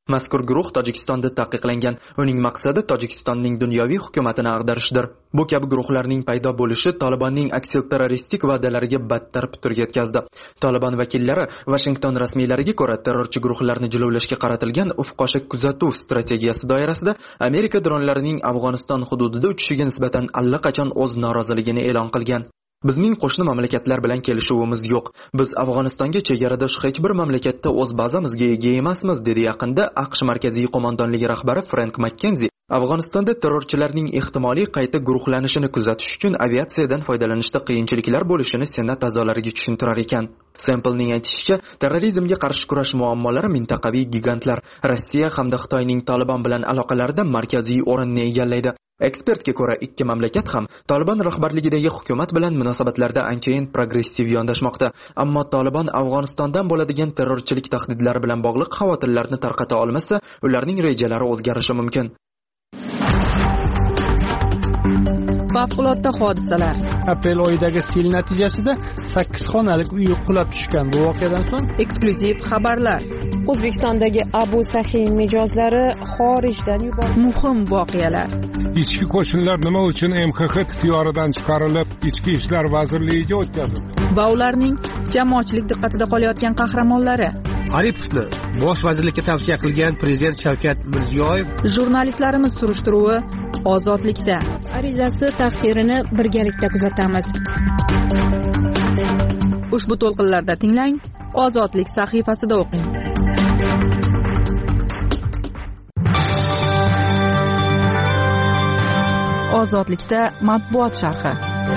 Mazkur guruh Tojikistonda taqiqlangan. Uning maqsadi Tojikistonning dunyoviy hukumatini ag'darishdir. Bu kabi guruhlarning paydo bo'lishi Talibanning aksilterroristik va'dalariga battar putur yetkazdi. Taliban vakillari Washington rasmiylariga ko'ra, terrorchi guruhlarni jilovlashga qaratilgan ufq oshiq kuzatuv strategiyasi doirasida Amerika dronlarining Afg'oniston hududida uchishiga nisbatan allaqachon o'z noroziligini e'lon qilgan. Bizning qo'shni mamlakatlar bilan kelishuvimiz yo'q. Biz Afg'onistonga chegaradosh hech bir mamlakatda o'z bazamizga ega emasmiz, dedi yaqinda AQSh markaziy qo'mondonligi rahbari Frank Makkenzi. Afg'onistonda terrorchilarning ehtimoliy qayta guruhlanishini kuzatish uchun aviatsiyadan foydalanishda qiyinchiliklar bo'lishini Senat a'zolariga tushuntirar ekan. Samplening aytishicha, terrorizmga qarshi kurash muammolari mintaqaviy gigantlar Rossiya hamda Xitoyning Taliban bilan aloqalarida markaziy o'rinni egallaydi. Ekspertga ko'ra, ikki mamlakat ham Taliban rahbarligidagi hukumat bilan munosabatlarda anchayin progressiv yondashmoqda. Ammo Taliban Afg'onistondan bo'ladigan terrorchilik tahdidlari bilan bog'liq xavotirlarni tarqata olmasa, ularning rejalari o'zgarishi mumkin. Favqulodda hodisalar. Aprel oyidagi sel natijasida 8 xonalik uy qulab tushgan. Bu voqeadan so'ng eksklyuziv xabarlar. O'zbekistondagi Abu Sahiy mijozlari xorijdan yuborildi. Muhim voqealar. Ichki qo'shinlar nima uchun MXX ixtiyoridan chiqarilib, Ichki ishlar vazirligiga o'tkazildi? Va ularning jamoatchilik diqqatida qolayotgan qahramonlari. Aripovni bosh vazirlikka tavsiya qilgan prezident Shavkat Mirziyoyev. Jurnalistlarimiz surishtiruvi ozodlikda. Arizasi taqdirini birgalikda kuzatamiz. Ushbu to'lqinlarda tinglang, Ozodlik sahifasida o'qing. Ozodlikda matbuot sharhi.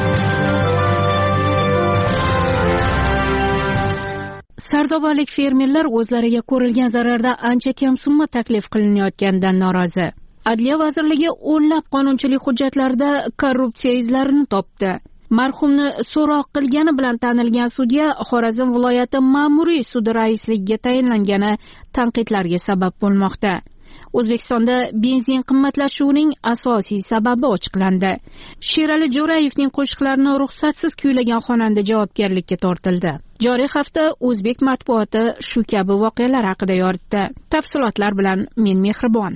Sardobalik fermerlar o'zlariga ko'rilgan zararda ancha kam summa taklif qilinayotganidan norozi. Adliya vazirligi o'nlab qonunchilik hujjatlarida korrupsiya izlarini topdi. Marhumni so'roq qilgani bilan tanilgan sudya Xorazm viloyati ma'muriy sudi raisligiga tayinlangani tanqidlarga sabab bo'lmoqda. O'zbekistonda benzin qimmatlashuvining asosiy sababi ochiqlandi. Sherali Jo'rayevning qo'shiqlarini ruxsatsiz kuylagan xonanda javobgarlikka tortildi. Joriy hafta o'zbek matbuoti shu kabi voqealar haqida yoritdi. Tafsilotlar bilan men Mehribon.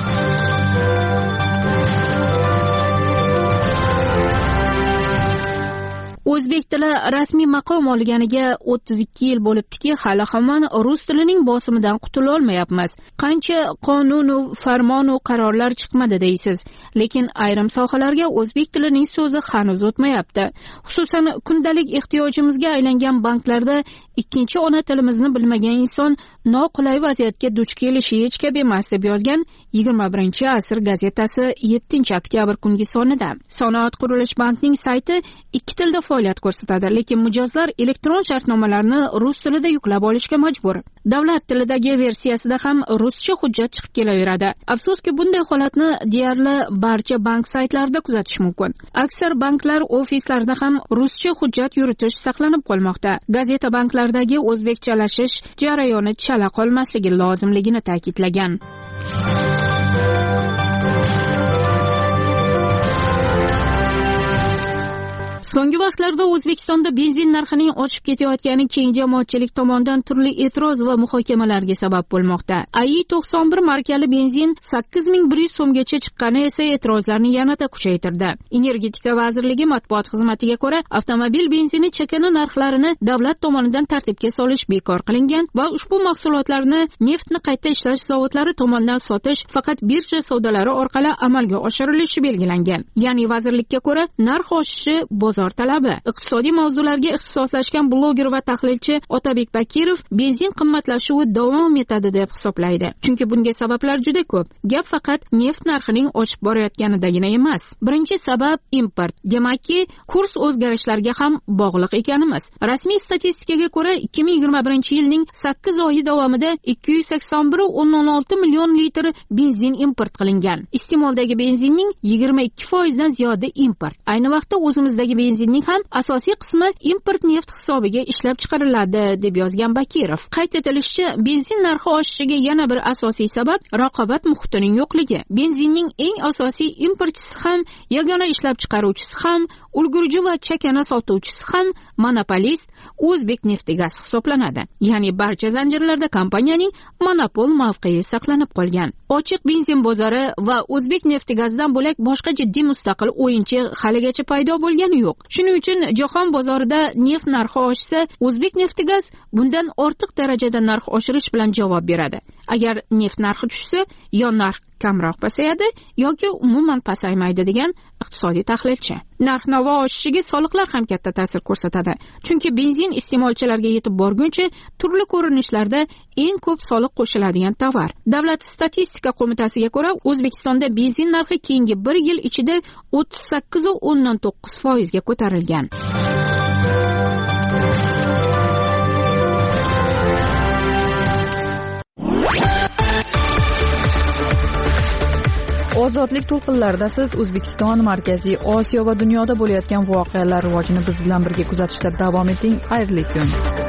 O'zbek tili rasmiy maqom olganiga 32 yil bo'libdiki, hali hamon rus tilining bosimidan qutula olmayapmiz. Qancha qonun va farmon va qarorlar chiqmadi deysiz, lekin ayrim sohalarga o'zbek tilining so'zi hanuz o'tmayapti. Xususan, kundalik ehtiyojimizga aylangan banklarda ikkinchi ona tilimizni bilmagan inson noqulay vaziyatga duch kelishi hech gap emas, deb yozgan 21-asr gazetasi 7-oktyabr kungi sonida. Sanoat qurilish bankining sayti ikki tilda faoliyat ko'rsatadi, lekin mijozlar elektron shartnomalarni rus tilida yuklab olishga majbur. Davlat tilidagi versiyasida ham ruscha hujjat chiqib kelaveradi. Afsuski, bunday holatni deyarli barcha bank saytlarida kuzatish mumkin. Aksar banklar ofislarida ham ruscha hujjat yuritish saqlanib qolmoqda. Gazeta banklardagi o'zbekchalashish jarayoni chala qolmasligi lozimligini ta'kidlagan. So'nggi vaqtlarda O'zbekistonda benzin narxining oshib ketayotgani keng jamoatchilik tomonidan turli e'tiroz va muhokamalarga sabab bo'lmoqda. AI91 markali benzin 8100 so'mgacha chiqqani esa e'tirozlarni yanada kuchaytirdi. Energetika vazirligi matbuot xizmatiga ko'ra, avtomobil benzini chakana narxlarini davlat tomonidan tartibga solish bekor qilingan va ushbu mahsulotlarni neftni qayta ishlash zavodlari tomonidan sotish faqat birja savdolari orqali amalga oshirilishi belgilangan. Ya'ni vazirlikka ko'ra, narx oshishi bozor talabi. Iqtisodiy mavzularga ixtisoslashgan bloger va tahlilchi Otabek Bakirov benzin qimmatlashuvi davom etadi deb hisoblaydi. Chunki bunga sabablar juda ko'p. Gap faqat neft narxining oshib borayotganidagina emas. Birinchi sabab import. Demakki, kurs o'zgarishlariga ham bog'liq ekanimiz. Rasmiy statistikaga ko'ra, 2021-yilning 8 oyi davomida 281,16 million litr benzin import qilingan. Iste'moldagi benzinning 22% dan ziyodi import. Ayni vaqtda o'zimizdagi benzinning ham asosiy qismi import neft hisobiga ishlab chiqariladi, deb yozgan Bakirov. Qayd etilishicha, benzin narxi oshishiga yana bir asosiy sabab raqobat muhitining yo'qligi. Benzinning eng asosiy importchisi ham, yagona ishlab chiqaruvchisi ham ulgurji va chakana sotuvchisi ham monopolist O'zbekneftgaz hisoblanadi. Ya'ni barcha zanjirlarda kompaniyaning monopol mavqei saqlanib qolgan. Ochiq benzin bozori va O'zbekneftgazdan bo'lak boshqa jiddiy mustaqil o'yinchi haligacha paydo bo'lgani yo'q. Shuning uchun jahon bozorida neft narxi oshsa, O'zbekneftgaz bundan ortiq darajada narx oshirish bilan javob beradi. Agar neft narxi tushsa, yo narx kamroq pasayadi yoki umuman pasaymaydi degan iqtisodiy tahlilchi. Narx-navo oshishiga soliqlar ham katta ta'sir ko'rsatadi. Chunki benzin iste'molchilarga yetib borguncha turli ko'rinishlarda eng ko'p soliq qo'shiladigan tovar. Davlat statistika qo'mitasiga ko'ra, O'zbekistonda benzin narxi keyingi 1 yil ichida 38.9% ga ko'tarilgan. Ozodlik to'lqinlarida siz O'zbekiston, Markaziy Osiyo va dunyoda bo'layotgan voqealar rivojini biz bilan birga kuzatishda davom eting. Xayrli kun.